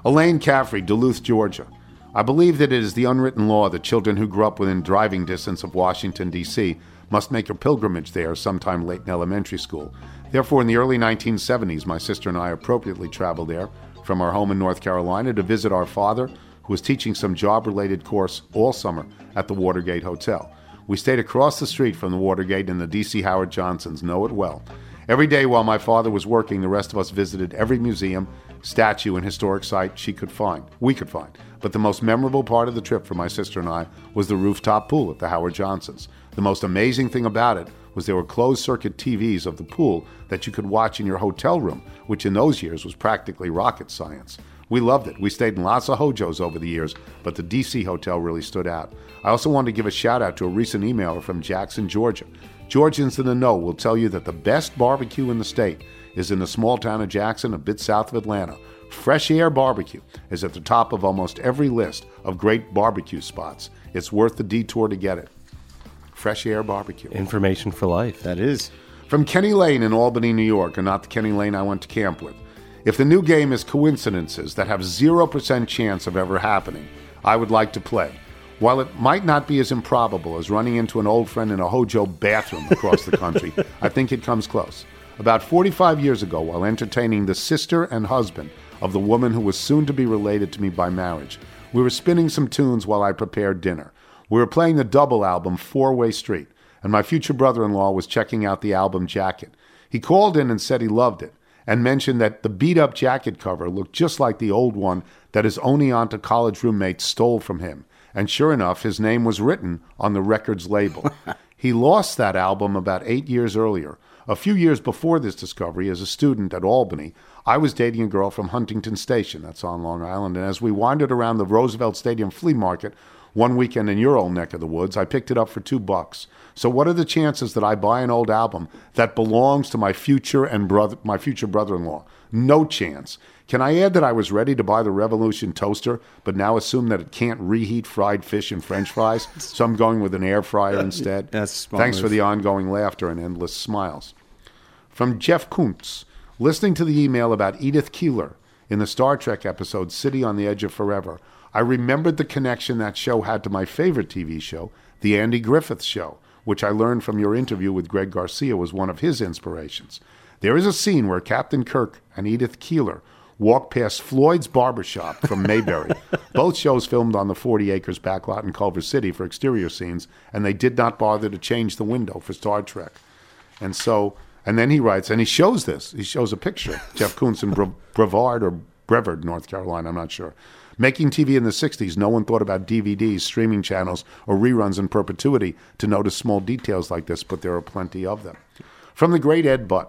Elaine Caffrey, Duluth, Georgia. I believe that it is the unwritten law that children who grew up within driving distance of Washington, D C must make a pilgrimage there sometime late in elementary school. Therefore, in the early nineteen seventies, my sister and I appropriately traveled there from our home in North Carolina to visit our father, who was teaching some job-related course all summer at the Watergate Hotel. We stayed across the street from the Watergate, and the D C Howard Johnsons know it well. Every day while my father was working, the rest of us visited every museum, statue, and historic site she could find, we could find. But the most memorable part of the trip for my sister and I was the rooftop pool at the Howard Johnsons. The most amazing thing about it was there were closed-circuit T Vs of the pool that you could watch in your hotel room, which in those years was practically rocket science. We loved it. We stayed in lots of hojos over the years, but the D C hotel really stood out. I also want to give a shout-out to a recent emailer from Jackson, Georgia. Georgians in the know will tell you that the best barbecue in the state is in the small town of Jackson, a bit south of Atlanta. Fresh Air Barbecue is at the top of almost every list of great barbecue spots. It's worth the detour to get it. Fresh Air Barbecue. Information for life. That is. From Kenny Lane in Albany, New York, and not the Kenny Lane I went to camp with. If the new game is coincidences that have zero percent chance of ever happening, I would like to play. While it might not be as improbable as running into an old friend in a Hojo bathroom across the country, I think it comes close. About forty-five years ago, while entertaining the sister and husband of the woman who was soon to be related to me by marriage, we were spinning some tunes while I prepared dinner. We were playing the double album Four-Way Street, and my future brother-in-law was checking out the album jacket. He called in and said he loved it, and mentioned that the beat-up jacket cover looked just like the old one that his Oneonta college roommate stole from him. And sure enough, his name was written on the record's label. He lost that album about eight years earlier. A few years before this discovery, as a student at Albany, I was dating a girl from Huntington Station, that's on Long Island, and as we wandered around the Roosevelt Stadium flea market one weekend in your old neck of the woods, I picked it up for two bucks. So what are the chances that I buy an old album that belongs to my future and brother, my future brother-in-law? No chance. Can I add that I was ready to buy the Revolution toaster, but now assume that it can't reheat fried fish and French fries, so I'm going with an air fryer instead? That's smart. Thanks for the ongoing laughter and endless smiles. From Jeff Kuntz, listening to the email about Edith Keeler in the Star Trek episode City on the Edge of Forever, I remembered the connection that show had to my favorite T V show, The Andy Griffith Show, which I learned from your interview with Greg Garcia was one of his inspirations. There is a scene where Captain Kirk and Edith Keeler walk past Floyd's Barbershop from Mayberry. Both shows filmed on the forty acres backlot in Culver City for exterior scenes, and they did not bother to change the window for Star Trek. And so, and then he writes, and he shows this. He shows a picture. Jeff Kuntz in Bre- Brevard or Brevard, North Carolina, I'm not sure. Making T V in the sixties, no one thought about D V Ds, streaming channels, or reruns in perpetuity to notice small details like this, but there are plenty of them. From the great Ed Butt,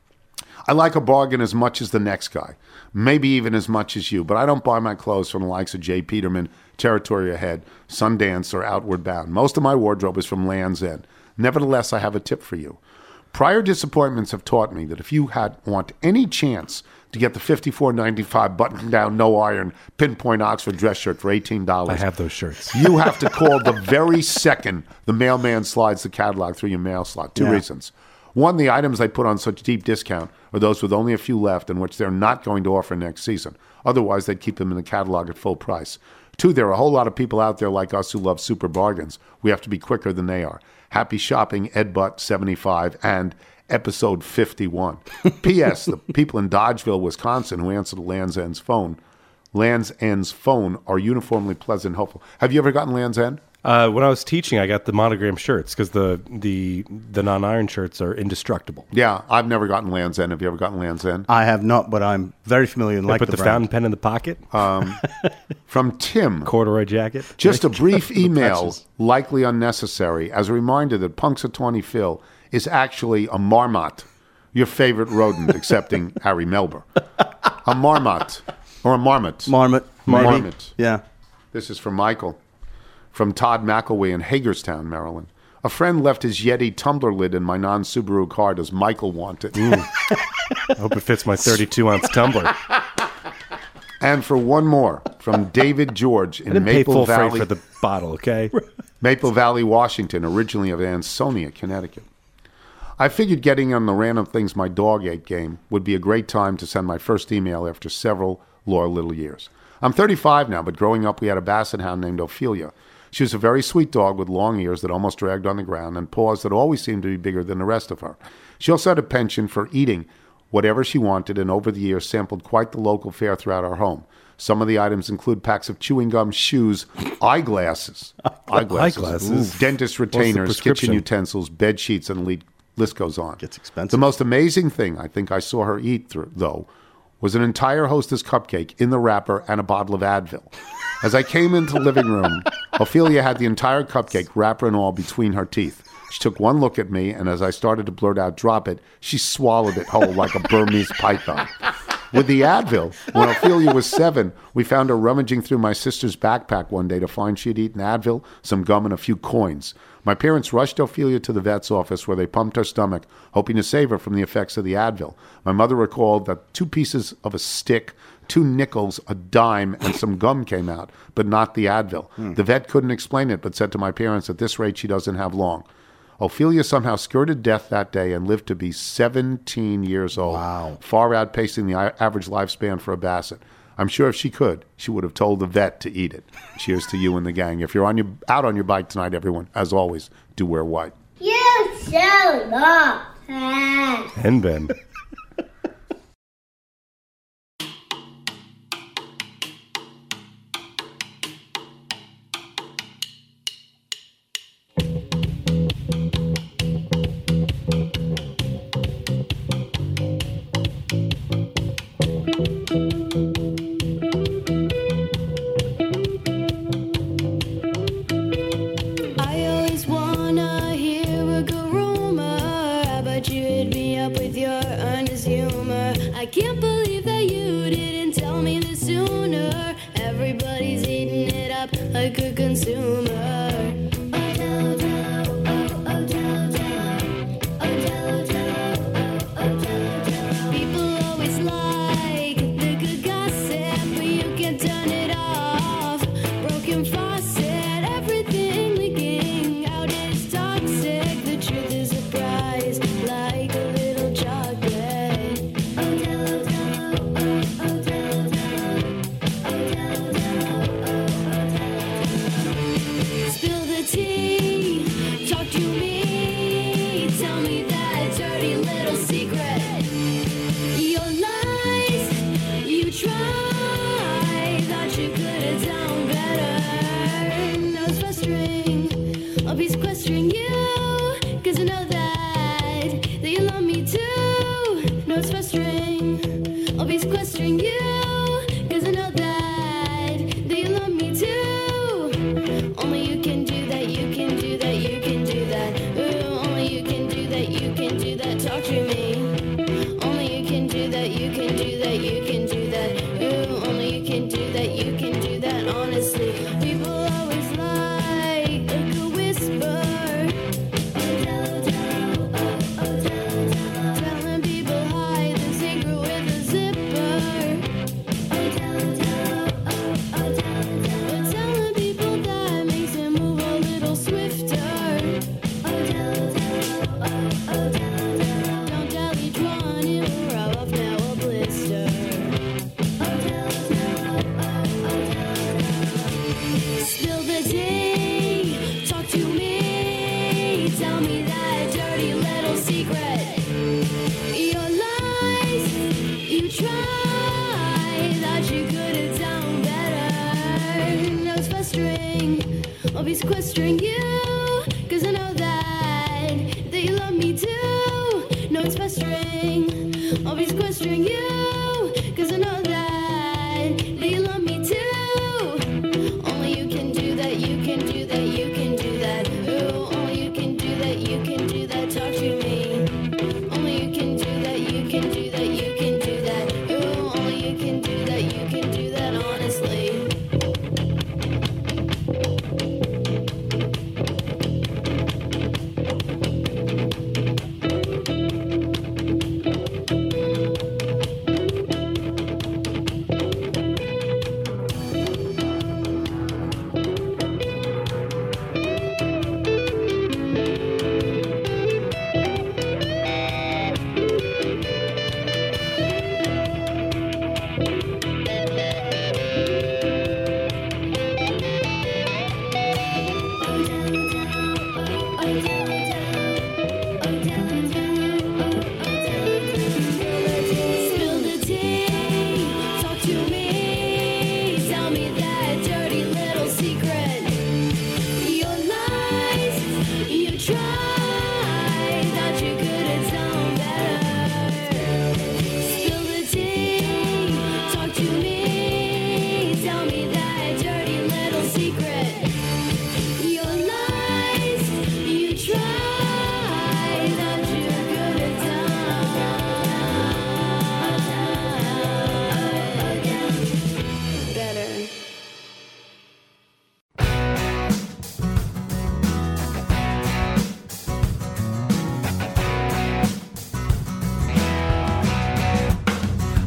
I like a bargain as much as the next guy, maybe even as much as you, but I don't buy my clothes from the likes of Jay Peterman, Territory Ahead, Sundance, or Outward Bound. Most of my wardrobe is from Land's End. Nevertheless, I have a tip for you. Prior disappointments have taught me that if you had want any chance to get the fifty-four ninety-five button-down, no-iron, pinpoint Oxford dress shirt for eighteen dollars. I have those shirts. You have to call the very second the mailman slides the catalog through your mail slot. Two Yeah. reasons. One, the items they put on such deep discount are those with only a few left and which they're not going to offer next season. Otherwise, they'd keep them in the catalog at full price. Two, there are a whole lot of people out there like us who love super bargains. We have to be quicker than they are. Happy shopping, Ed Butt seventy-five and episode fifty-one. P S. The people in Dodgeville, Wisconsin who answer the Land's End's phone, Land's End's phone are uniformly pleasant and helpful. Have you ever gotten Land's End? Uh, when I was teaching, I got the monogram shirts because the, the the non-iron shirts are indestructible. Yeah, I've never gotten Land's End. Have you ever gotten Land's End? I have not, but I'm very familiar and They like put the, the, brand. fountain pen in the pocket. Um, from Tim. Corduroy jacket. Just a brief email, Precious. likely unnecessary, as a reminder that Punxsutawney Phil is actually a marmot, your favorite rodent, excepting Harry Melber. A marmot, or a marmot. Marmot. Marmot. Maybe. Yeah. This is from Michael. From Todd McElwee in Hagerstown, Maryland. A friend left his Yeti tumbler lid in my non-Subaru car. Does Michael want it? I hope it fits my thirty-two ounce tumbler. And for one more, from David George I in didn't pay Maple full Valley. freight for the bottle, okay? Maple Valley, Washington, originally of Ansonia, Connecticut. I figured getting on the Random Things My Dog Ate game would be a great time to send my first email after several Laura Little Years. I'm thirty-five now, but growing up we had a basset hound named Ophelia. She was a very sweet dog with long ears that almost dragged on the ground and paws that always seemed to be bigger than the rest of her. She also had a penchant for eating whatever she wanted, and over the years sampled quite the local fare throughout our home. Some of the items include packs of chewing gum, shoes, eyeglasses, eyeglasses, Eyeglasses. Ooh. dentist What's the retainers, kitchen prescription? utensils, bed sheets, and the list goes on. Gets expensive. The most amazing thing I think I saw her eat, through, though, was an entire Hostess cupcake in the wrapper and a bottle of Advil. As I came into the living room, Ophelia had the entire cupcake, wrapper and all, between her teeth. She took one look at me, and as I started to blurt out, "Drop it," she swallowed it whole like a Burmese python. With the Advil, when Ophelia was seven, we found her rummaging through my sister's backpack one day to find she had eaten Advil, some gum, and a few coins. My parents rushed Ophelia to the vet's office where they pumped her stomach, hoping to save her from the effects of the Advil. My mother recalled that two pieces of a stick, two nickels, a dime, and some gum came out, but not the Advil. Hmm. The vet couldn't explain it, but said to my parents, at this rate, she doesn't have long. Ophelia somehow skirted death that day and lived to be seventeen years old, wow. far outpacing the i- average lifespan for a basset. I'm sure if she could, she would have told the vet to eat it. Cheers to you and the gang. If you're on your out on your bike tonight, everyone, as always, do wear white. You so not bad. And Ben. I always wanna hear a good rumor about you hit me up with your earnest humor. I can't believe that you didn't tell me this sooner. Everybody's eating it up like a consumer. People always like the good gossip, but you can turn it off. Broken faucet, everything leaking out is toxic. The truth is a prize, like a little chocolate. Spill the tea, talk to me, tell me that dirty little secret. Your lies, you tried, thought you could have done better. Now it's frustrating, I'll be sequestering you, cause I know that, that you love me too. No, it's frustrating, I'll be sequestering you, cause I know that, that you love me too. Only you can do that, you can do that, you can do that. Ooh, only you can do that, you can do that, talk to me. Only you can do that, you can do that, you can do that. Ooh, only you can do that, you can do that, honestly. People always like a good whisper. Telling people hide the secret with a zipper. But telling people that makes them move a little swifter. Don't tell each one it will rub off now a blister. Spill the tea, talk to me, tell me that dirty little secret. Your lies, you tried, thought you could have done better. Now it's frustrating, I'll be sequestering you, cause I know that, that you love me too. No, it's frustrating, I'll be sequestering you, cause I know that, that you love me too. Only you can do that, you can do that, you can do that. Ooh, only you can do that, you can do that, talk to me. Only you can do that, you can do that, you can do that. Ooh, only you can do that, you can do that, honestly.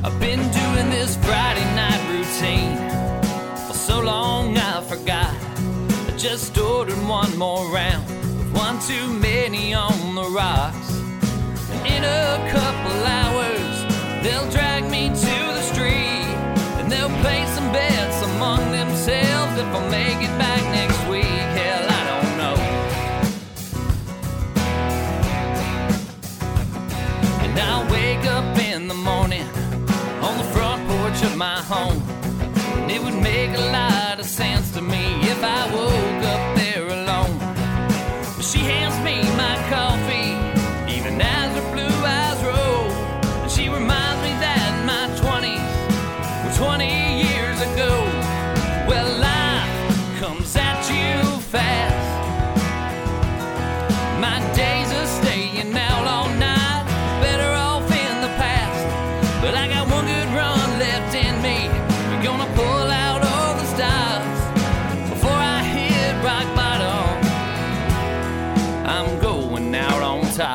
I've been doing this Friday night routine for so long I forgot. I just ordered one more round with one too many on the rocks. And in a couple hours, they'll drag me to the street and they'll play some bets among themselves if I'll make it back next week. Hell, I don't know. And I'll wake up in the morning on the front porch of my home, and it would make a lot of sense to me if I woke up there alone. But she hands me my coffee even as her blue eyes roll, and she reminds me that my twenties were twenty years ago. Well, life comes at you fast. My days are staying out all night, better off in the past. But I got one good run left in me. We're gonna pull out all the stops before I hit rock bottom. I'm going out on top.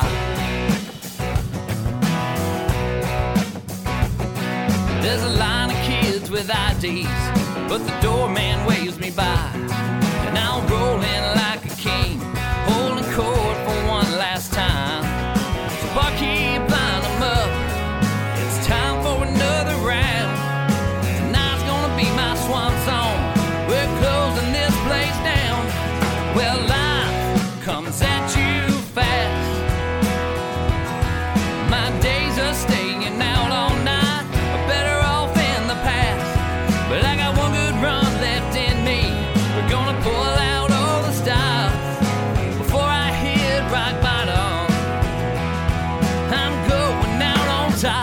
There's a line of kids with I Ds, but the doorman waves me by, and I'll roll in like a king, holding court for one last time. So barkeep, line them up, it's time for another round. Tonight's gonna be my swan song, we're closing this place down. Well, life comes at you fast. My days are staying out all night, better off in the past. But I got one good run left in me. We're gonna pull out all the stops before I hit rock bottom. I'm going out on top.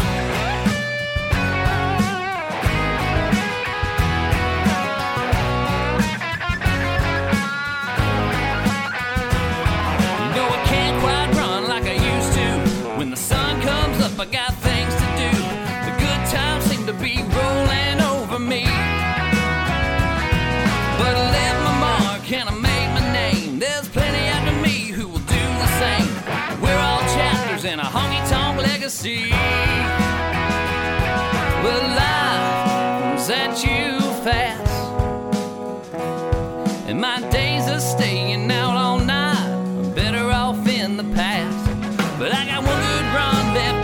You know I can't quite run like I used to. When the sun comes up, I got things to do. The good times seem to be rolling over me. But I left my mark and I made my name. There's plenty after me who will do the same. We're all chapters in a honky-tonk legacy. Well, life comes at you fast, and my days are staying out all night. I'm better off in the past. But I got one good run left